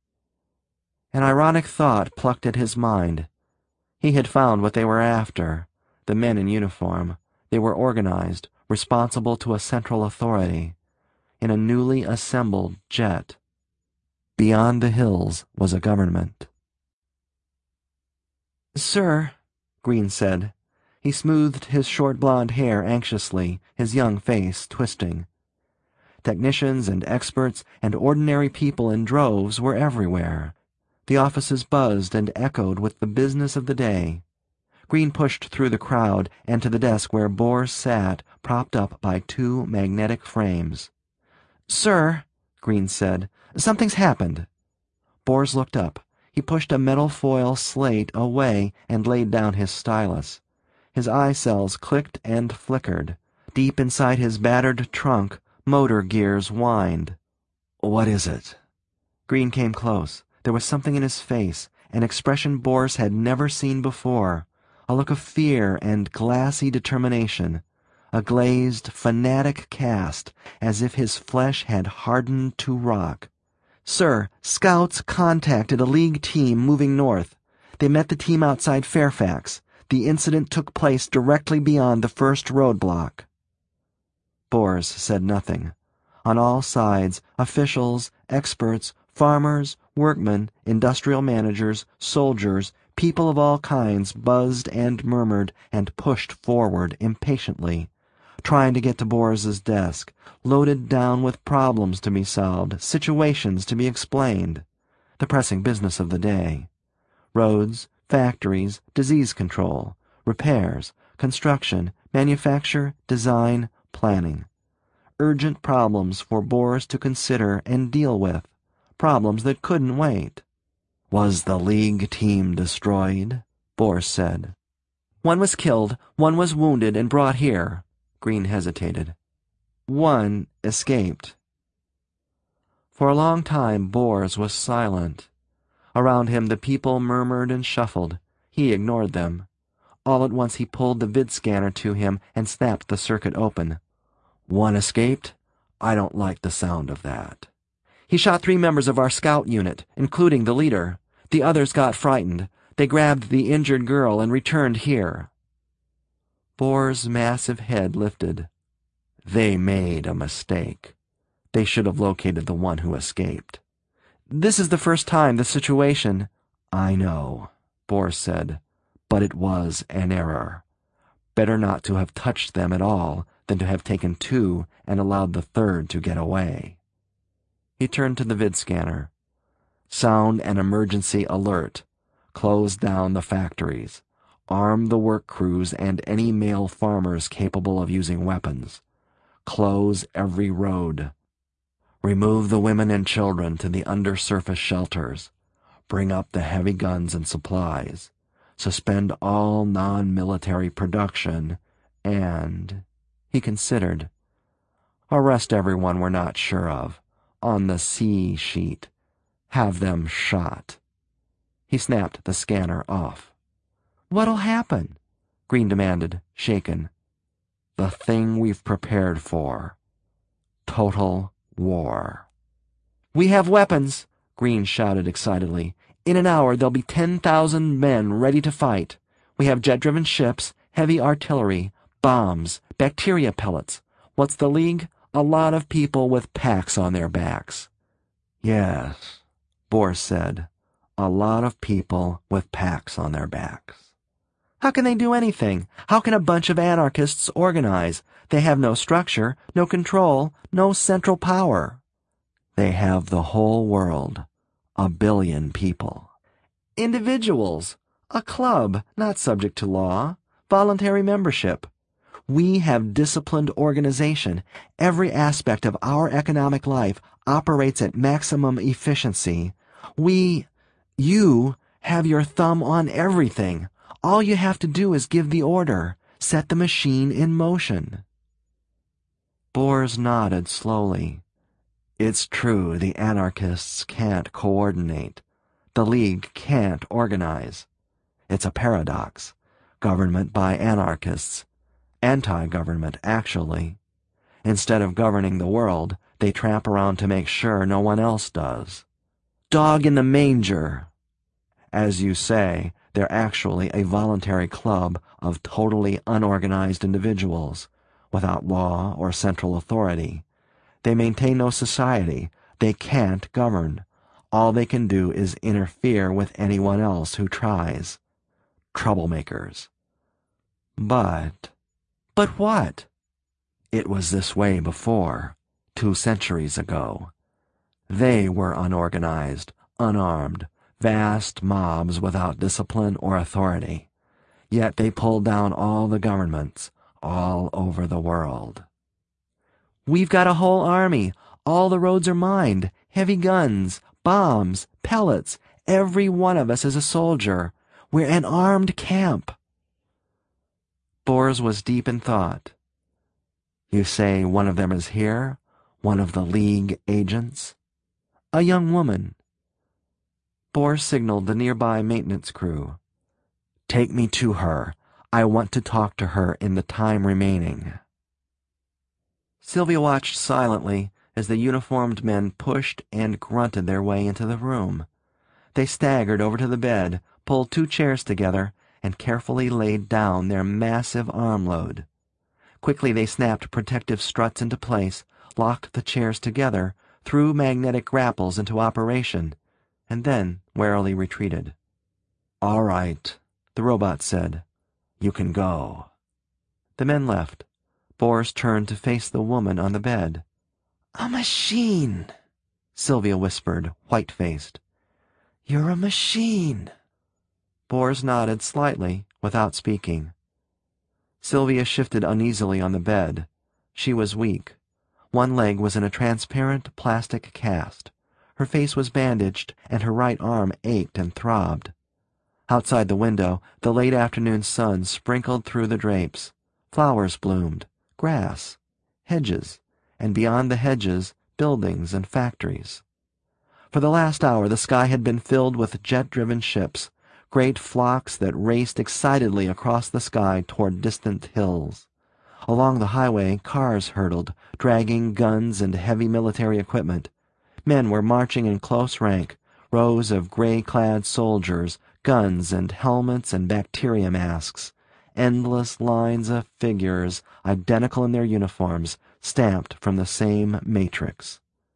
An ironic thought plucked at his mind. He had found what they were after, the men in uniform. They were organized, responsible to a central authority, in a newly assembled jet. Beyond the hills was a government. "Sir," Green said. He smoothed his short blond hair anxiously, his young face twisting. Technicians and experts and ordinary people in droves were everywhere. The offices buzzed and echoed with the business of the day. Green pushed through the crowd and to the desk where Bors sat, propped up by 2 magnetic frames. "Sir," Green said, "something's happened." Bors looked up. He pushed a metal foil slate away and laid down his stylus. His eye cells clicked and flickered. Deep inside his battered trunk, motor gears whined. "What is it?" Green came close. There was something in his face, an expression Bors had never seen before, a look of fear and glassy determination, a glazed, fanatic cast, as if his flesh had hardened to rock. "Sir, scouts contacted a League team moving north. They met the team outside Fairfax. The incident took place directly beyond the first roadblock." Bors said nothing. On all sides, officials, experts, farmers, workmen, industrial managers, soldiers, people of all kinds buzzed and murmured and pushed forward impatiently, trying to get to Bors's desk, loaded down with problems to be solved, situations to be explained, the pressing business of the day. Roads, factories, disease control, repairs, construction, manufacture, design, planning. Urgent problems for Bors to consider and deal with, problems that couldn't wait. "Was the League team destroyed?" Bors said. "One was killed, one was wounded and brought here." Green hesitated. "One escaped." For a long time Bors was silent. Around him the people murmured and shuffled. He ignored them. All at once he pulled the vid-scanner to him and snapped the circuit open. "One escaped? I don't like the sound of that." "He shot 3 members of our scout unit, including the leader. The others got frightened. They grabbed the injured girl and returned here." Bors' massive head lifted. "They made a mistake. They should have located the one who escaped." "This is the first time the situation—" "I know," Bors said, "but it was an error. Better not to have touched them at all than to have taken 2 and allowed the 3rd to get away." He turned to the vid-scanner. "Sound an emergency alert. Close down the factories. Arm the work crews and any male farmers capable of using weapons. Close every road. Remove the women and children to the undersurface shelters. Bring up the heavy guns and supplies. Suspend all non-military production, and, he considered, arrest everyone we're not sure of, on the C sheet. Have them shot. He snapped the scanner off. What'll happen? Green demanded, shaken. The thing we've prepared for. Total war. We have weapons, Green shouted excitedly. In an hour there'll be 10,000 men ready to fight. We have jet-driven ships, heavy artillery, bombs, bacteria pellets. What's the League? A lot of people with packs on their backs. Yes, Bors said. A lot of people with packs on their backs. How can they do anything? How can a bunch of anarchists organize? They have no structure, no control, no central power. They have the whole world. 1 billion people. Individuals. A club, not subject to law. Voluntary membership. We have disciplined organization. Every aspect of our economic life operates at maximum efficiency. You have your thumb on everything. All you have to do is give the order, set the machine in motion. Bors nodded slowly. It's true the anarchists can't coordinate. The League can't organize. It's a paradox. Government by anarchists. Anti-government, actually. Instead of governing the world, they tramp around to make sure no one else does. Dog in the manger. As you say, they're actually a voluntary club of totally unorganized individuals, without law or central authority. They maintain no society. They can't govern. All they can do is interfere with anyone else who tries. Troublemakers. But what? It was this way before, 2 centuries ago. They were unorganized, unarmed, vast mobs without discipline or authority. Yet they pulled down all the governments, all over the world. We've got a whole army. All the roads are mined. Heavy guns, bombs, pellets. Every one of us is a soldier. We're an armed camp. Bors was deep in thought. You say one of them is here? One of the League agents? A young woman. Bors signaled the nearby maintenance crew. Take me to her. I want to talk to her in the time remaining. Sylvia watched silently as the uniformed men pushed and grunted their way into the room. They staggered over to the bed, pulled 2 chairs together, and carefully laid down their massive armload. Quickly they snapped protective struts into place, locked the chairs together, threw magnetic grapples into operation, and then warily retreated. All right, the robot said. You can go. The men left. Bors turned to face the woman on the bed. A machine, Sylvia whispered, white-faced. You're a machine. Bors nodded slightly, without speaking. Sylvia shifted uneasily on the bed. She was weak. One leg was in a transparent plastic cast. Her face was bandaged, and her right arm ached and throbbed. Outside the window, the late afternoon sun sprinkled through the drapes. Flowers bloomed, grass, hedges, and beyond the hedges, buildings and factories. For the last hour the sky had been filled with jet-driven ships, great flocks that raced excitedly across the sky toward distant hills. Along the highway cars hurtled, dragging guns and heavy military equipment. Men were marching in close rank, rows of gray-clad soldiers, guns and helmets and bacteria masks, endless lines of figures, identical in their uniforms, stamped from the same matrix.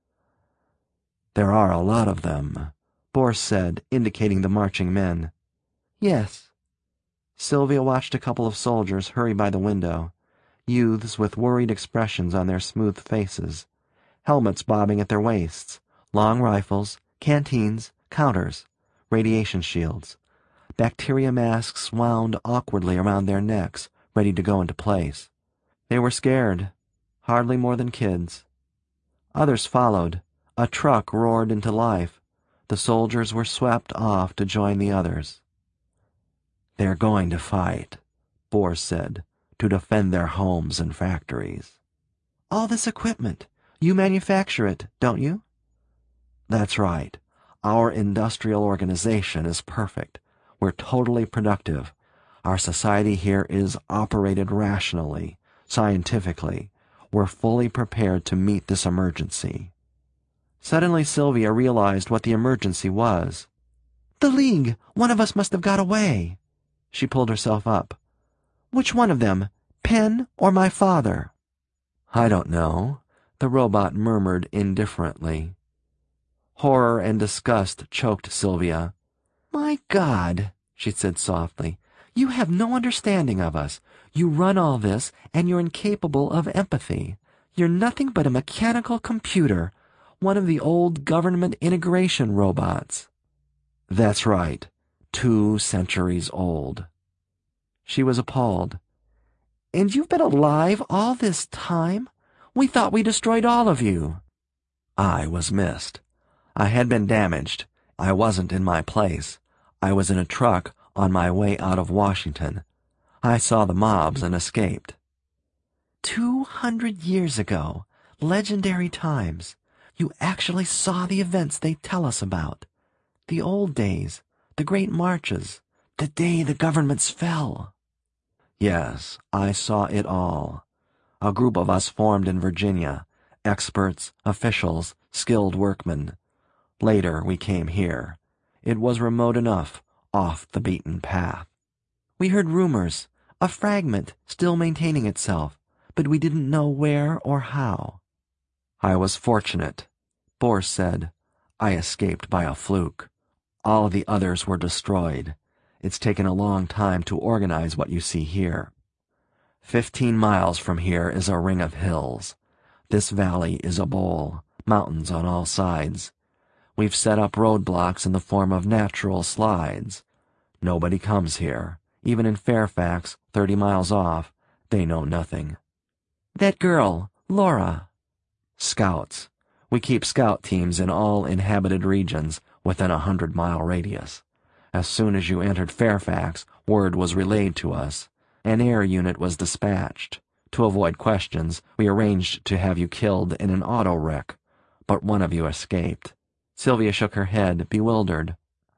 There are a lot of them, Bors said, indicating the marching men. Yes. Sylvia watched a couple of soldiers hurry by the window, youths with worried expressions on their smooth faces, helmets bobbing at their waists, long rifles, canteens, counters, radiation shields. Bacteria masks wound awkwardly around their necks, ready to go into place. They were scared, hardly more than kids. Others followed. A truck roared into life. The soldiers were swept off to join the others. "They're going to fight," Bors said, "to defend their homes and factories." "All this equipment, you manufacture it, don't you?" "That's right. Our industrial organization is perfect. We're totally productive. Our society here is operated rationally, scientifically. We're fully prepared to meet this emergency." Suddenly Sylvia realized what the emergency was. "The League! One of us must have got away." She pulled herself up. "Which one of them? Penn or my father?" "I don't know," the robot murmured indifferently. Horror and disgust choked Sylvia. "My God," she said softly, "you have no understanding of us. You run all this, and you're incapable of empathy. You're nothing but a mechanical computer, one of the old government integration robots." "That's right. 2 centuries old." She was appalled. "And you've been alive all this time? We thought we destroyed all of you." "I was missed. I had been damaged. I wasn't in my place. I was in a truck on my way out of Washington. I saw the mobs and escaped." 200 years ago. Legendary times. You actually saw the events they tell us about. The old days, the great marches, the day the governments fell. "Yes, I saw it all. A group of us formed in Virginia, experts, officials, skilled workmen. Later we came here. It was remote enough, off the beaten path. We heard rumors, a fragment still maintaining itself, but we didn't know where or how." "I was fortunate," Bors said. "I escaped by a fluke. All the others were destroyed. It's taken a long time to organize what you see here. 15 miles from here is a ring of hills. This valley is a bowl, mountains on all sides. We've set up roadblocks in the form of natural slides. Nobody comes here. Even in Fairfax, 30 miles off, they know nothing." "That girl, Laura." "Scouts. We keep scout teams in all inhabited regions within a 100-mile radius. As soon as you entered Fairfax, word was relayed to us. An air unit was dispatched. To avoid questions, we arranged to have you killed in an auto wreck, but one of you escaped." Sylvia shook her head, bewildered.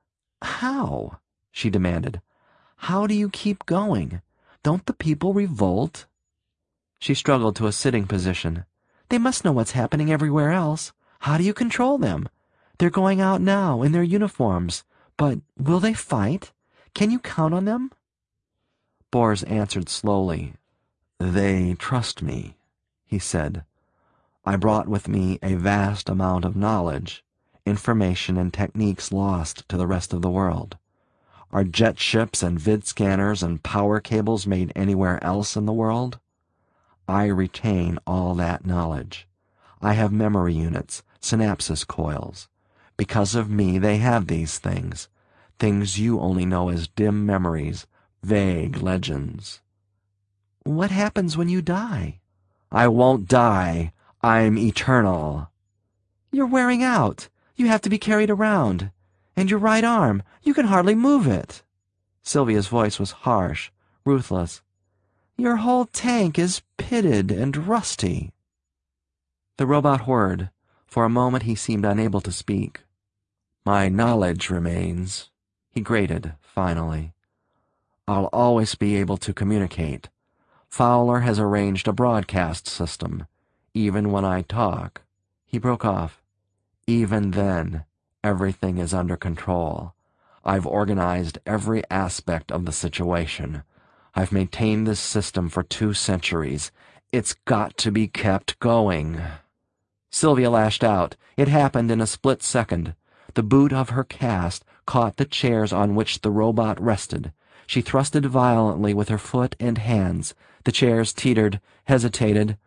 "How?" she demanded. "How do you keep going? Don't the people revolt?" She struggled to a sitting position. "They must know what's happening everywhere else. How do you control them? They're going out now, in their uniforms. But will they fight? Can you count on them?" Bors answered slowly. "They trust me," he said. "I brought with me a vast amount of knowledge, information and techniques lost to the rest of the world. Are jet ships and vid scanners and power cables made anywhere else in the world? I retain all that knowledge. I have memory units, synapses coils. Because of me, they have these things. Things you only know as dim memories, vague legends." "What happens when you die?" "I won't die. I'm eternal." "You're wearing out. You have to be carried around. And your right arm, you can hardly move it." Sylvia's voice was harsh, ruthless. "Your whole tank is pitted and rusty." The robot whirred. For a moment he seemed unable to speak. "My knowledge remains," he grated, finally. "I'll always be able to communicate. Fowler has arranged a broadcast system. Even when I talk—" He broke off. "Even then, everything is under control. I've organized every aspect of the situation. I've maintained this system for 2 centuries. It's got to be kept going." Sylvia lashed out. It happened in a split second. The boot of her cast caught the chairs on which the robot rested. She thrusted violently with her foot and hands. The chairs teetered, hesitated.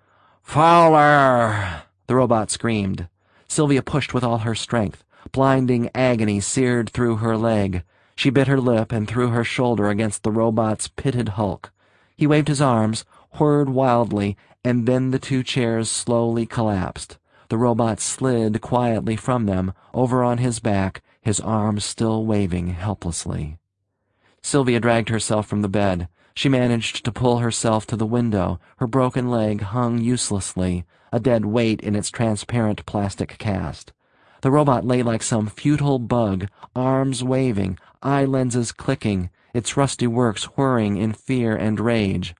"Fowler!" the robot screamed. Sylvia pushed with all her strength. Blinding agony seared through her leg. She bit her lip and threw her shoulder against the robot's pitted hulk. He waved his arms, whirred wildly, and then the 2 chairs slowly collapsed. The robot slid quietly from them, over on his back, his arms still waving helplessly. Sylvia dragged herself from the bed. She managed to pull herself to the window. Her broken leg hung uselessly, a dead weight in its transparent plastic cast. The robot lay like some futile bug, arms waving, eye lenses clicking, its rusty works whirring in fear and rage.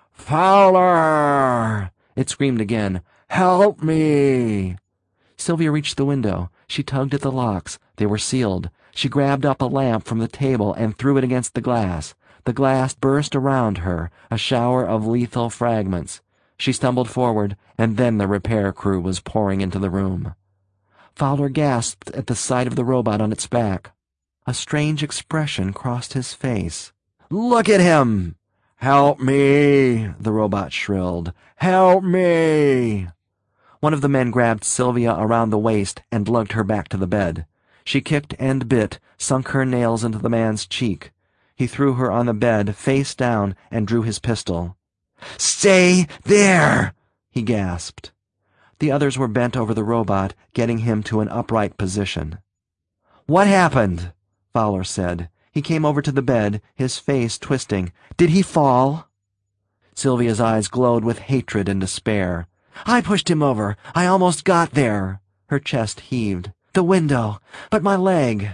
"Fowler!" It screamed again. "Help me!" Sylvia reached the window. She tugged at the locks. They were sealed. She grabbed up a lamp from the table and threw it against the glass. The glass burst around her, a shower of lethal fragments. She stumbled forward, and then the repair crew was pouring into the room. Fowler gasped at the sight of the robot on its back. A strange expression crossed his face. "Look at him!" "Help me!" the robot shrilled. "Help me!" One of the men grabbed Sylvia around the waist and lugged her back to the bed. She kicked and bit, sunk her nails into the man's cheek. He threw her on the bed, face down, and drew his pistol. "Stay there!" he gasped. The others were bent over the robot, getting him to an upright position. "What happened?" Fowler said. He came over to the bed, his face twisting. "Did he fall?" Sylvia's eyes glowed with hatred and despair. "I pushed him over. I almost got there." Her chest heaved. "The window. But my leg."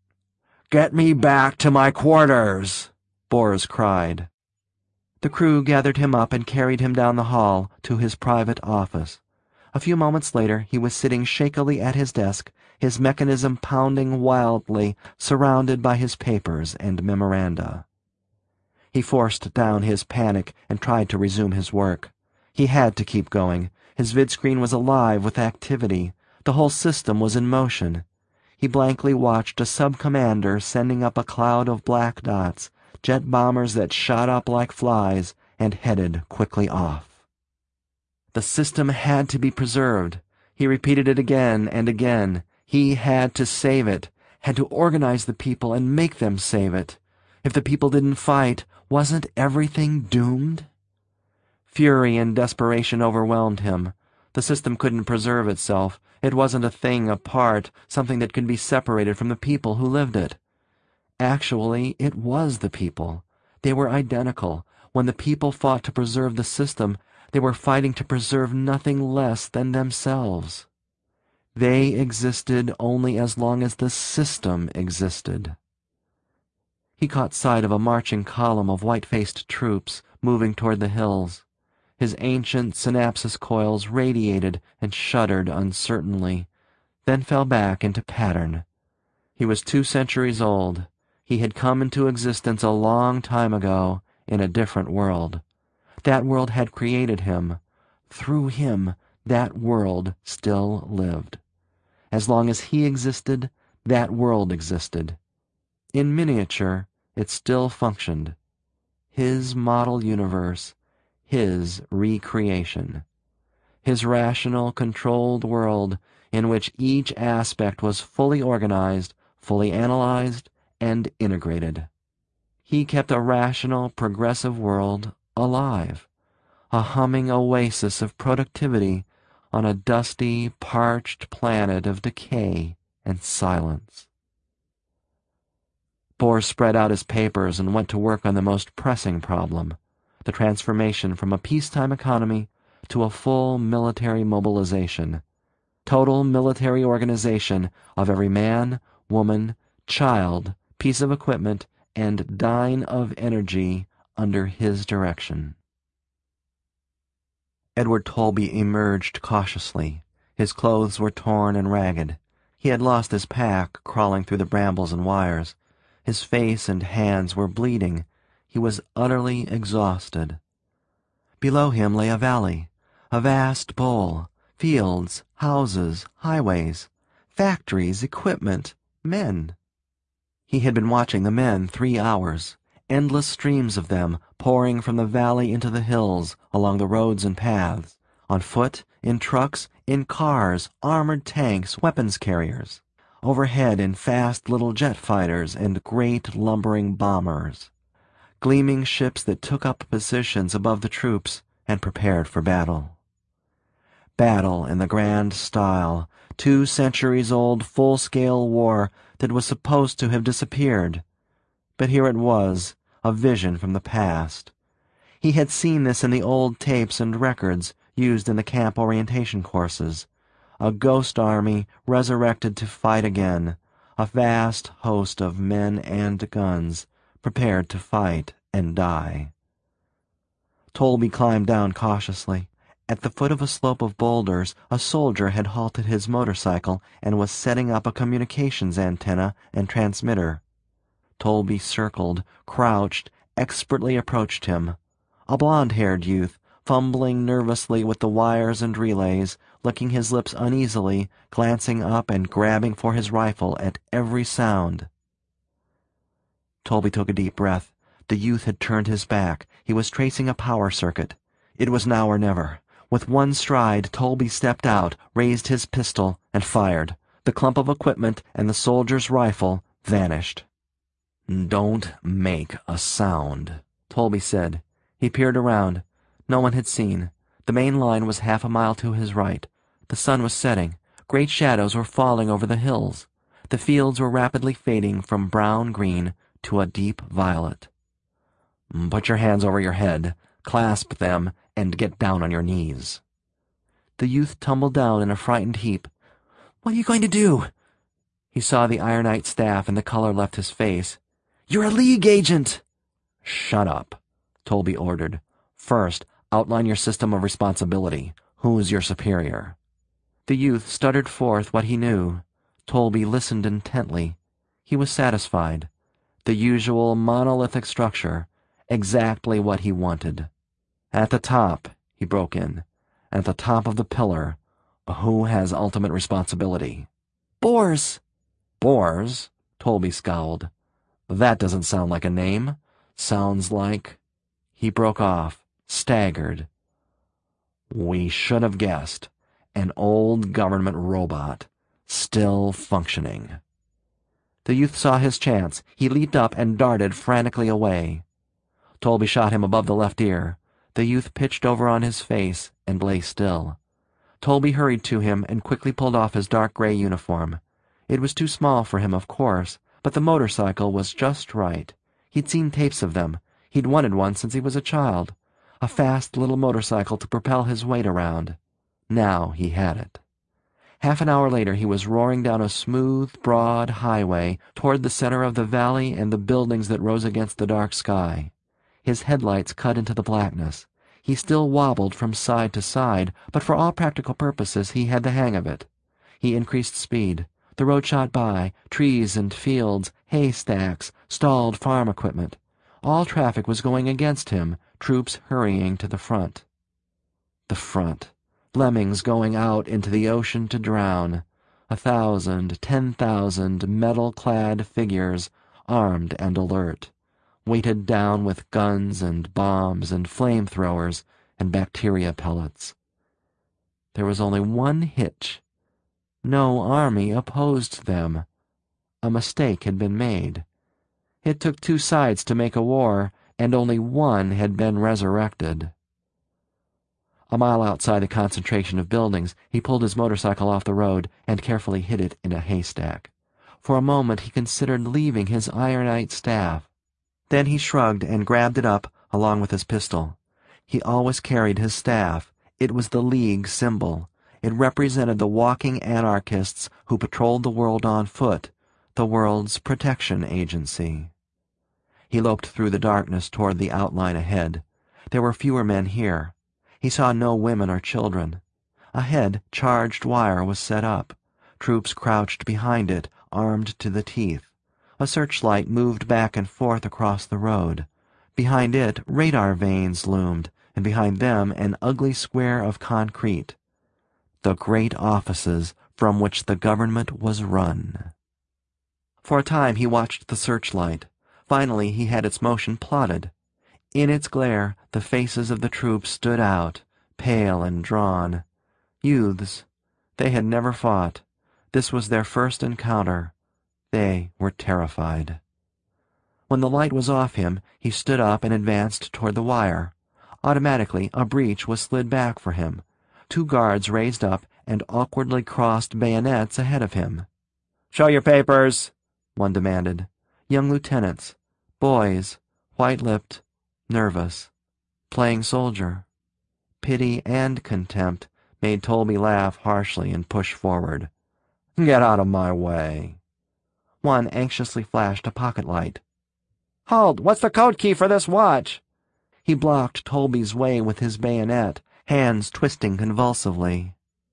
"Get me back to my quarters!" Bors cried. The crew gathered him up and carried him down the hall to his private office. A few moments later he was sitting shakily at his desk, his mechanism pounding wildly, surrounded by his papers and memoranda. He forced down his panic and tried to resume his work. He had to keep going. His vidscreen was alive with activity. The whole system was in motion. He blankly watched a sub-commander sending up a cloud of black dots, jet bombers that shot up like flies and headed quickly off. The system had to be preserved. He repeated it again and again. He had to save it, had to organize the people and make them save it. If the people didn't fight, wasn't everything doomed? Fury and desperation overwhelmed him. The system couldn't preserve itself. It wasn't a thing apart, something that could be separated from the people who lived it. Actually, it was the people. They were identical. When the people fought to preserve the system, they were fighting to preserve nothing less than themselves. They existed only as long as the system existed. He caught sight of a marching column of white-faced troops moving toward the hills. His ancient synapsis coils radiated and shuddered uncertainly, then fell back into pattern. He was 2 centuries old. He had come into existence a long time ago in a different world. That world had created him. Through him, that world still lived. As long as he existed, that world existed. In miniature, it still functioned. His model universe, his recreation. His rational, controlled world in which each aspect was fully organized, fully analyzed, and integrated. He kept a rational, progressive world alive, a humming oasis of productivity on a dusty, parched planet of decay and silence. Bors spread out his papers and went to work on the most pressing problem, the transformation from a peacetime economy to a full military mobilization, total military organization of every man, woman, child, piece of equipment, and dyne of energy under his direction. Edward Tolby emerged cautiously. His clothes were torn and ragged. He had lost his pack crawling through the brambles and wires. His face and hands were bleeding. He was utterly exhausted. Below him lay a valley, a vast bowl, fields, houses, highways, factories, equipment, men. He had been watching the men 3 hours, endless streams of them pouring from the valley into the hills, along the roads and paths, on foot, in trucks, in cars, armored tanks, weapons carriers, overhead in fast little jet fighters and great lumbering bombers, gleaming ships that took up positions above the troops and prepared for battle. Battle in the grand style, 2 centuries-old full-scale war that was supposed to have disappeared. But here it was, a vision from the past. He had seen this in the old tapes and records used in the camp orientation courses. A ghost army resurrected to fight again, a vast host of men and guns, prepared to fight and die. Tolby climbed down cautiously. At the foot of a slope of boulders, a soldier had halted his motorcycle and was setting up a communications antenna and transmitter. Tolby circled, crouched, expertly approached him. A blond-haired youth, fumbling nervously with the wires and relays, licking his lips uneasily, glancing up and grabbing for his rifle at every sound. Tolby took a deep breath. The youth had turned his back. He was tracing a power circuit. It was now or never. With one stride, Tolby stepped out, raised his pistol, and fired. The clump of equipment and the soldier's rifle vanished. "Don't make a sound," Tolby said. He peered around. No one had seen. The main line was half a mile to his right. The sun was setting. Great shadows were falling over the hills. The fields were rapidly fading from brown-green to a deep violet. "Put your hands over your head, clasp them, and get down on your knees." The youth tumbled down in a frightened heap. "What are you going to do?" He saw the ironite staff and the color left his face. "You're a League agent!" "Shut up," Tolby ordered. "First, outline your system of responsibility. Who's your superior?" The youth stuttered forth what he knew. Tolby listened intently. He was satisfied. The usual monolithic structure, exactly what he wanted. "At the top," he broke in, "at the top of the pillar, who has ultimate responsibility?" "Bors." "Bors?" Tolby scowled. "That doesn't sound like a name. Sounds like—" He broke off, staggered. "We should have guessed. An old government robot, still functioning." The youth saw his chance. He leaped up and darted frantically away. Tolby shot him above the left ear. The youth pitched over on his face and lay still. Tolby hurried to him and quickly pulled off his dark gray uniform. It was too small for him, of course, but the motorcycle was just right. He'd seen tapes of them. He'd wanted one since he was a child. A fast little motorcycle to propel his weight around. Now he had it. Half an hour later he was roaring down a smooth, broad highway toward the center of the valley and the buildings that rose against the dark sky. His headlights cut into the blackness. He still wobbled from side to side, but for all practical purposes he had the hang of it. He increased speed. The road shot by, trees and fields, haystacks, stalled farm equipment. All traffic was going against him, troops hurrying to the front. The front. Lemmings going out into the ocean to drown. 1,000, 10,000 metal-clad figures, armed and alert, weighted down with guns and bombs and flamethrowers and bacteria pellets. There was only one hitch. No army opposed them. A mistake had been made. It took 2 sides to make a war, and only one had been resurrected. A mile outside the concentration of buildings, he pulled his motorcycle off the road and carefully hid it in a haystack. For a moment he considered leaving his ironite staff. Then he shrugged and grabbed it up along with his pistol. He always carried his staff. It was the League symbol. It represented the walking anarchists who patrolled the world on foot, the world's protection agency. He loped through the darkness toward the outline ahead. There were fewer men here. He saw no women or children. Ahead, charged wire was set up. Troops crouched behind it, armed to the teeth. A searchlight moved back and forth across the road. Behind it, radar vanes loomed, and behind them an ugly square of concrete. The great offices from which the government was run. For a time he watched the searchlight. Finally he had its motion plotted. In its glare, the faces of the troops stood out, pale and drawn. Youths. They had never fought. This was their first encounter. They were terrified. When the light was off him, he stood up and advanced toward the wire. Automatically, a breech was slid back for him. 2 guards raised up and awkwardly crossed bayonets ahead of him. "Show your papers," one demanded. Young lieutenants, boys, white-lipped, nervous, playing soldier. Pity and contempt made Tolby laugh harshly and push forward. "Get out of my way." One anxiously flashed a pocket light. "Halt! What's the code key for this watch?" He blocked Tolby's way with his bayonet, hands twisting convulsively.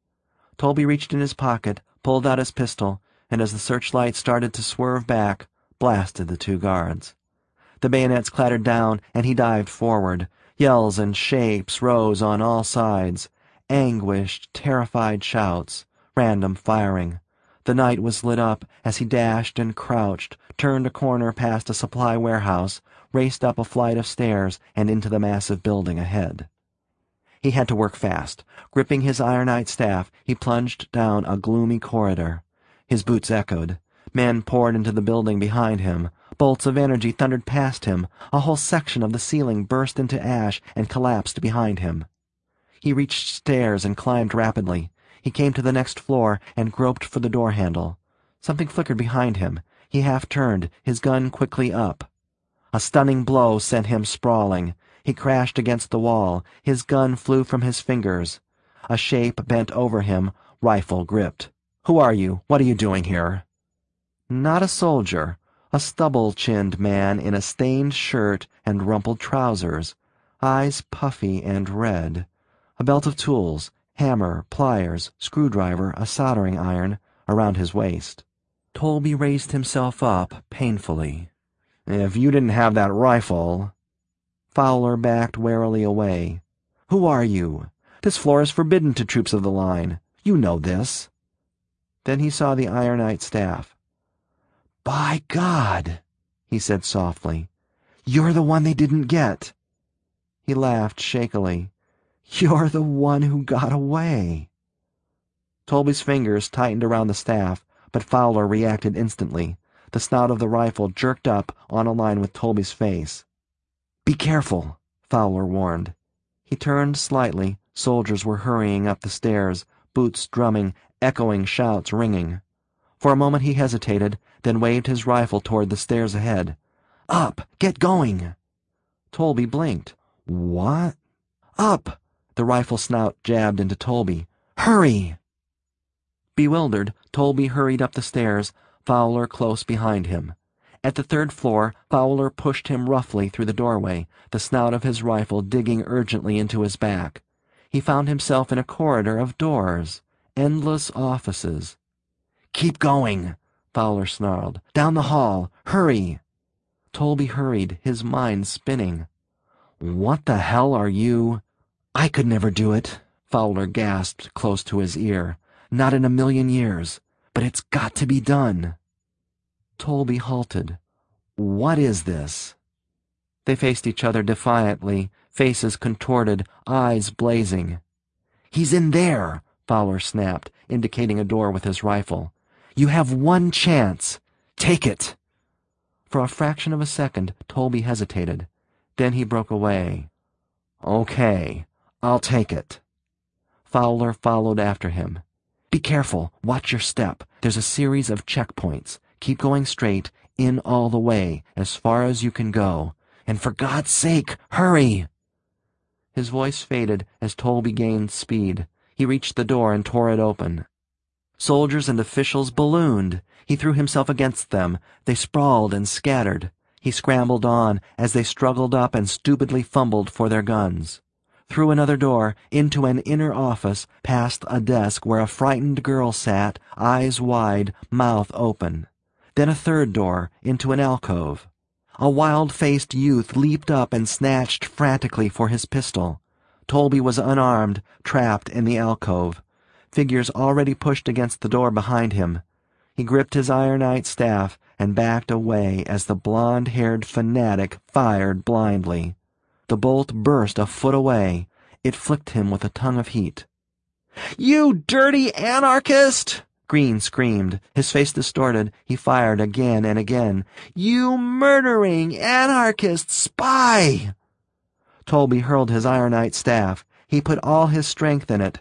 Tolby reached in his pocket, pulled out his pistol, and as the searchlight started to swerve back, blasted the 2 guards. The bayonets clattered down, and he dived forward. Yells and shapes rose on all sides. Anguished, terrified shouts, random firing. The night was lit up as he dashed and crouched, turned a corner past a supply warehouse, raced up a flight of stairs and into the massive building ahead. He had to work fast. Gripping his ironite staff, he plunged down a gloomy corridor. His boots echoed. Men poured into the building behind him. Bolts of energy thundered past him. A whole section of the ceiling burst into ash and collapsed behind him. He reached stairs and climbed rapidly. He came to the next floor and groped for the door handle. Something flickered behind him. He half turned, his gun quickly up. A stunning blow sent him sprawling. He crashed against the wall. His gun flew from his fingers. A shape bent over him, rifle gripped. "Who are you? What are you doing here?" Not a soldier. A stubble-chinned man in a stained shirt and rumpled trousers, eyes puffy and red. A belt of tools, hammer, pliers, screwdriver, a soldering iron, around his waist. Tolby raised himself up painfully. "If you didn't have that rifle—" Fowler backed warily away. "Who are you? This floor is forbidden to troops of the line. You know this." Then he saw the ironite staff. "By God," he said softly, "you're the one they didn't get." He laughed shakily. "You're the one who got away." Tolby's fingers tightened around the staff, but Fowler reacted instantly. The snout of the rifle jerked up on a line with Tolby's face. "Be careful," Fowler warned. He turned slightly. Soldiers were hurrying up the stairs, boots drumming, echoing shouts ringing. For a moment he hesitated, then waved his rifle toward the stairs ahead. "Up! Get going!" Tolby blinked. "What?" "Up!" The rifle snout jabbed into Tolby. "Hurry!" Bewildered, Tolby hurried up the stairs, Fowler close behind him. At the 3rd floor, Fowler pushed him roughly through the doorway, the snout of his rifle digging urgently into his back. He found himself in a corridor of doors, endless offices. "Keep going," Fowler snarled. "Down the hall. Hurry!" Tolby hurried, his mind spinning. "What the hell are you—" "I could never do it," Fowler gasped close to his ear. "Not in a million years. But it's got to be done." Tolby halted. "What is this?" They faced each other defiantly, faces contorted, eyes blazing. "He's in there," Fowler snapped, indicating a door with his rifle. "You have one chance. Take it." For a fraction of a second, Tolby hesitated. Then he broke away. "Okay, I'll take it." Fowler followed after him. "Be careful. Watch your step. There's a series of checkpoints. Keep going straight, in all the way, as far as you can go. And for God's sake, hurry!" His voice faded as Tolby gained speed. He reached the door and tore it open. Soldiers and officials ballooned. He threw himself against them. They sprawled and scattered. He scrambled on as they struggled up and stupidly fumbled for their guns. Through another door, into an inner office, past a desk where a frightened girl sat, eyes wide, mouth open. Then a 3rd door, into an alcove. A wild-faced youth leaped up and snatched frantically for his pistol. Tolby was unarmed, trapped in the alcove. Figures already pushed against the door behind him. He gripped his ironite staff and backed away as the blond-haired fanatic fired blindly. The bolt burst a foot away. It flicked him with a tongue of heat. "You dirty anarchist!" Green screamed. His face distorted. He fired again and again. "You murdering anarchist spy!" Tolby hurled his ironite staff. He put all his strength in it.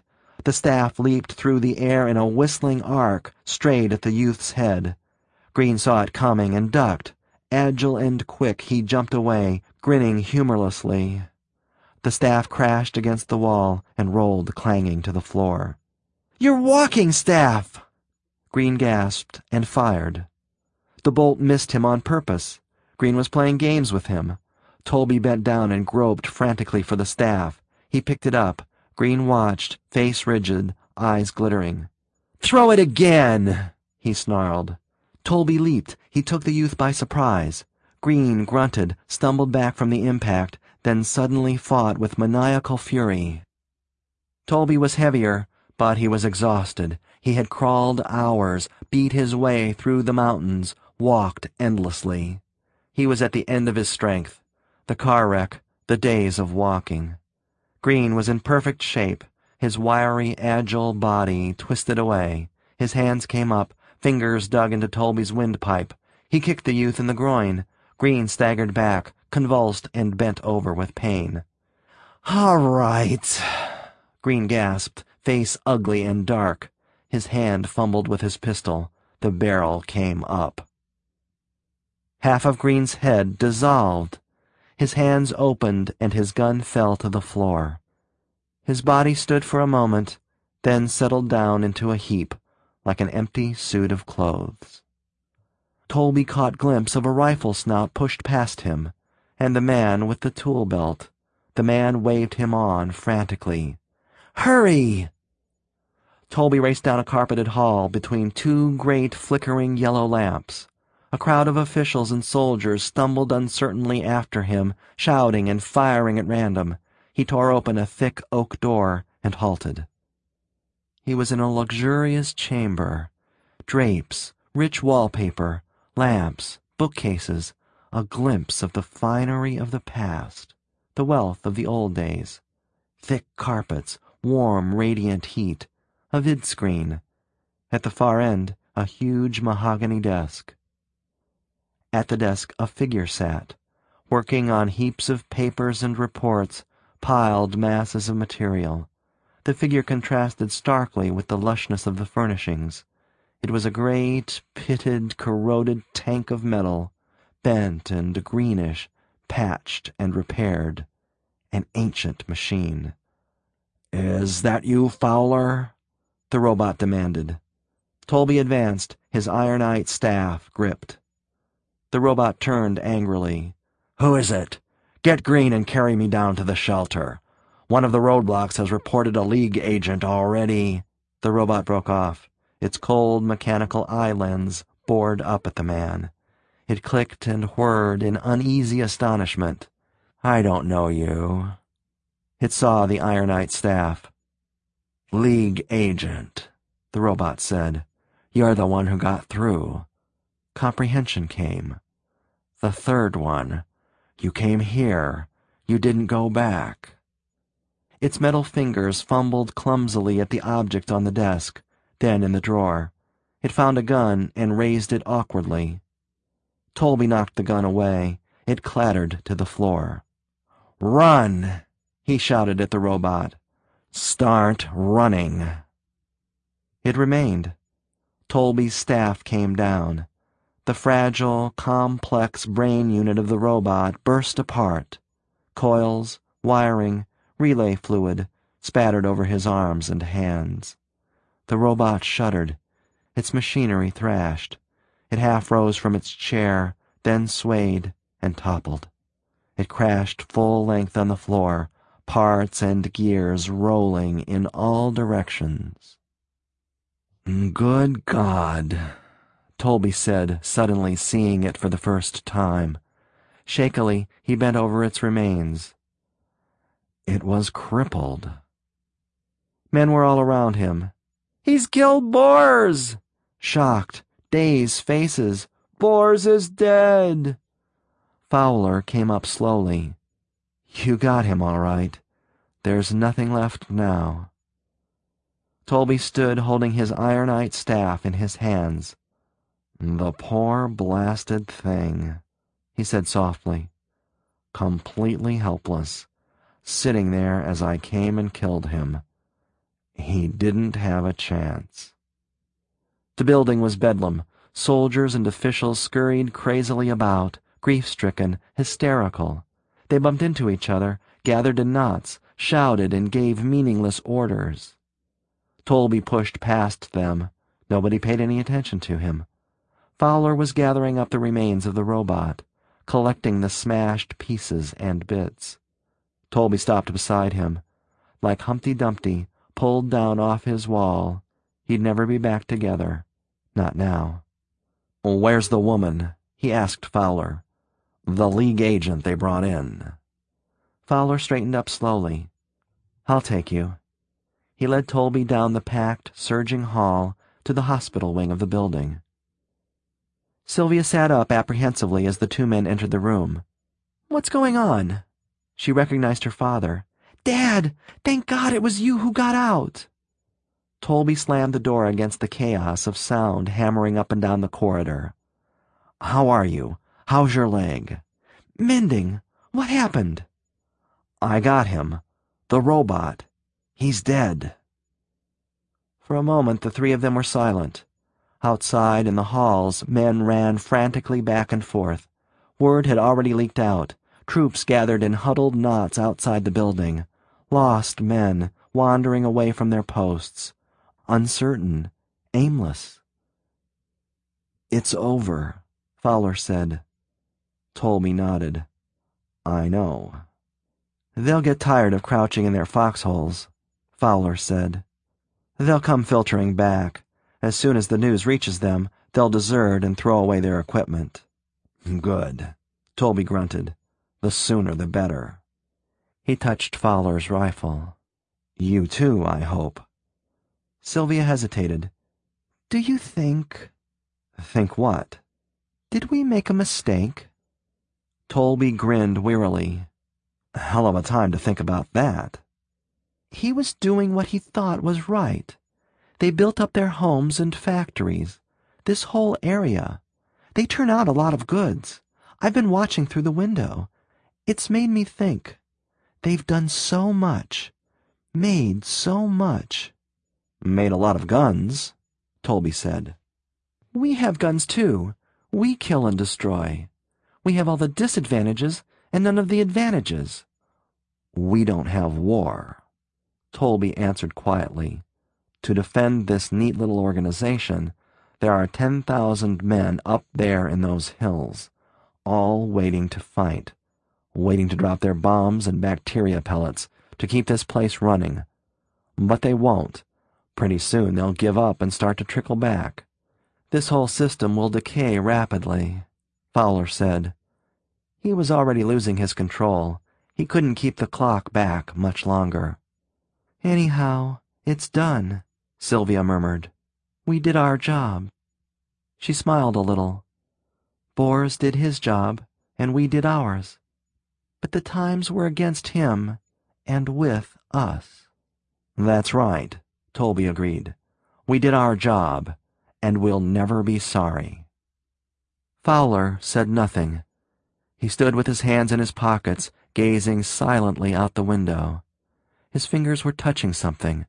The staff leaped through the air in a whistling arc, straight at the youth's head. Green saw it coming and ducked. Agile and quick, he jumped away, grinning humorlessly. The staff crashed against the wall and rolled clanging to the floor. "Your walking staff!" Green gasped and fired. The bolt missed him on purpose. Green was playing games with him. Tolby bent down and groped frantically for the staff. He picked it up. Green watched, face rigid, eyes glittering. "Throw it again!" he snarled. Tolby leaped. He took the youth by surprise. Green grunted, stumbled back from the impact, then suddenly fought with maniacal fury. Tolby was heavier, but he was exhausted. He had crawled hours, beat his way through the mountains, walked endlessly. He was at the end of his strength. The car wreck, the days of walking. Green was in perfect shape, his wiry, agile body twisted away. His hands came up, fingers dug into Tolby's windpipe. He kicked the youth in the groin. Green staggered back, convulsed and bent over with pain. "All right," Green gasped, face ugly and dark. His hand fumbled with his pistol. The barrel came up. Half of Green's head dissolved. His hands opened and his gun fell to the floor. His body stood for a moment, then settled down into a heap, like an empty suit of clothes. Tolby caught glimpse of a rifle snout pushed past him, and the man with the tool belt. The man waved him on frantically. "Hurry!" Tolby raced down a carpeted hall between two great flickering yellow lamps. A crowd of officials and soldiers stumbled uncertainly after him, shouting and firing at random. He tore open a thick oak door and halted. He was in a luxurious chamber. Drapes, rich wallpaper, lamps, bookcases, a glimpse of the finery of the past, the wealth of the old days. Thick carpets, warm, radiant heat, a vidscreen. At the far end, a huge mahogany desk. At the desk a figure sat, working on heaps of papers and reports, piled masses of material. The figure contrasted starkly with the lushness of the furnishings. It was a great, pitted, corroded tank of metal, bent and greenish, patched and repaired. An ancient machine. "Is that you, Fowler?" the robot demanded. Tolby advanced, his ironite staff gripped. The robot turned angrily. "Who is it? Get Green and carry me down to the shelter. One of the roadblocks has reported a League agent already." The robot broke off. Its cold mechanical eye lens bored up at the man. It clicked and whirred in uneasy astonishment. "I don't know you." It saw the ironite staff. "League agent," the robot said. "You're the one who got through." Comprehension came. "The third one. You came here. You didn't go back." Its metal fingers fumbled clumsily at the object on the desk, then in the drawer. It found a gun and raised it awkwardly. Tolby knocked the gun away. It clattered to the floor. "Run!" he shouted at the robot. "Start running." It remained. Tolby's staff came down. The fragile, complex brain unit of the robot burst apart. Coils, wiring, relay fluid spattered over his arms and hands. The robot shuddered. Its machinery thrashed. It half rose from its chair, then swayed and toppled. It crashed full length on the floor, parts and gears rolling in all directions. "Good God," Tolby said, suddenly seeing it for the first time. Shakily, he bent over its remains. It was crippled. Men were all around him. "He's killed Bors!" Shocked, dazed faces. "Bors is dead!" Fowler came up slowly. "You got him all right. There's nothing left now." Tolby stood holding his ironite staff in his hands. "The poor blasted thing," he said softly. "Completely helpless, sitting there as I came and killed him. He didn't have a chance. The building was bedlam. Soldiers and officials scurried crazily about, grief-stricken, hysterical. They bumped into each other, gathered in knots, shouted, and gave meaningless orders. Tolby pushed past them. Nobody paid any attention to him. Fowler was gathering up the remains of the robot, collecting the smashed pieces and bits. Tolby stopped beside him. Like Humpty Dumpty, pulled down off his wall, he'd never be back together. Not now. "Where's the woman?" he asked Fowler. "The League agent they brought in." Fowler straightened up slowly. "I'll take you." He led Tolby down the packed, surging hall to the hospital wing of the building. Sylvia sat up apprehensively as the two men entered the room. "What's going on?" She recognized her father. "Dad! Thank God it was you who got out!" Tolby slammed the door against the chaos of sound hammering up and down the corridor. "How are you? How's your leg?" "Mending. What happened?" "I got him. The robot. He's dead." For a moment the three of them were silent. Outside, in the halls, men ran frantically back and forth. Word had already leaked out. Troops gathered in huddled knots outside the building. Lost men, wandering away from their posts. Uncertain, aimless. "It's over," Fowler said. Tolby nodded. "I know." "They'll get tired of crouching in their foxholes," Fowler said. "They'll come filtering back. As soon as the news reaches them, they'll desert and throw away their equipment." "Good," Tolby grunted. "The sooner the better." He touched Fowler's rifle. "You too, I hope." Sylvia hesitated. "Do you think—" "Think what?" "Did we make a mistake?" Tolby grinned wearily. "Hell of a time to think about that." "He was doing what he thought was right. They built up their homes and factories. This whole area. They turn out a lot of goods. I've been watching through the window. It's made me think. They've done so much. Made so much." "Made a lot of guns," Tolby said. "We have guns too. We kill and destroy. We have all the disadvantages and none of the advantages." "We don't have war," Tolby answered quietly. "To defend this neat little organization, there are 10,000 men up there in those hills, all waiting to fight, waiting to drop their bombs and bacteria pellets to keep this place running. But they won't. Pretty soon they'll give up and start to trickle back. This whole system will decay rapidly," Fowler said. He was already losing his control. He couldn't keep the clock back much longer. "Anyhow, it's done," Sylvia murmured. "We did our job." She smiled a little. "Boris did his job, and we did ours. But the times were against him, and with us." "That's right," Tolby agreed. "We did our job, and we'll never be sorry." Fowler said nothing. He stood with his hands in his pockets, gazing silently out the window. His fingers were touching something.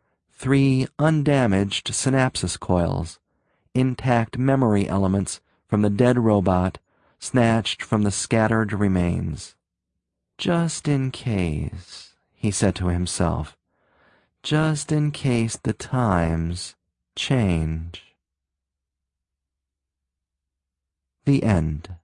3 undamaged synapsis coils, intact memory elements from the dead robot, snatched from the scattered remains. "Just in case," he said to himself. "Just in case the times change." The end.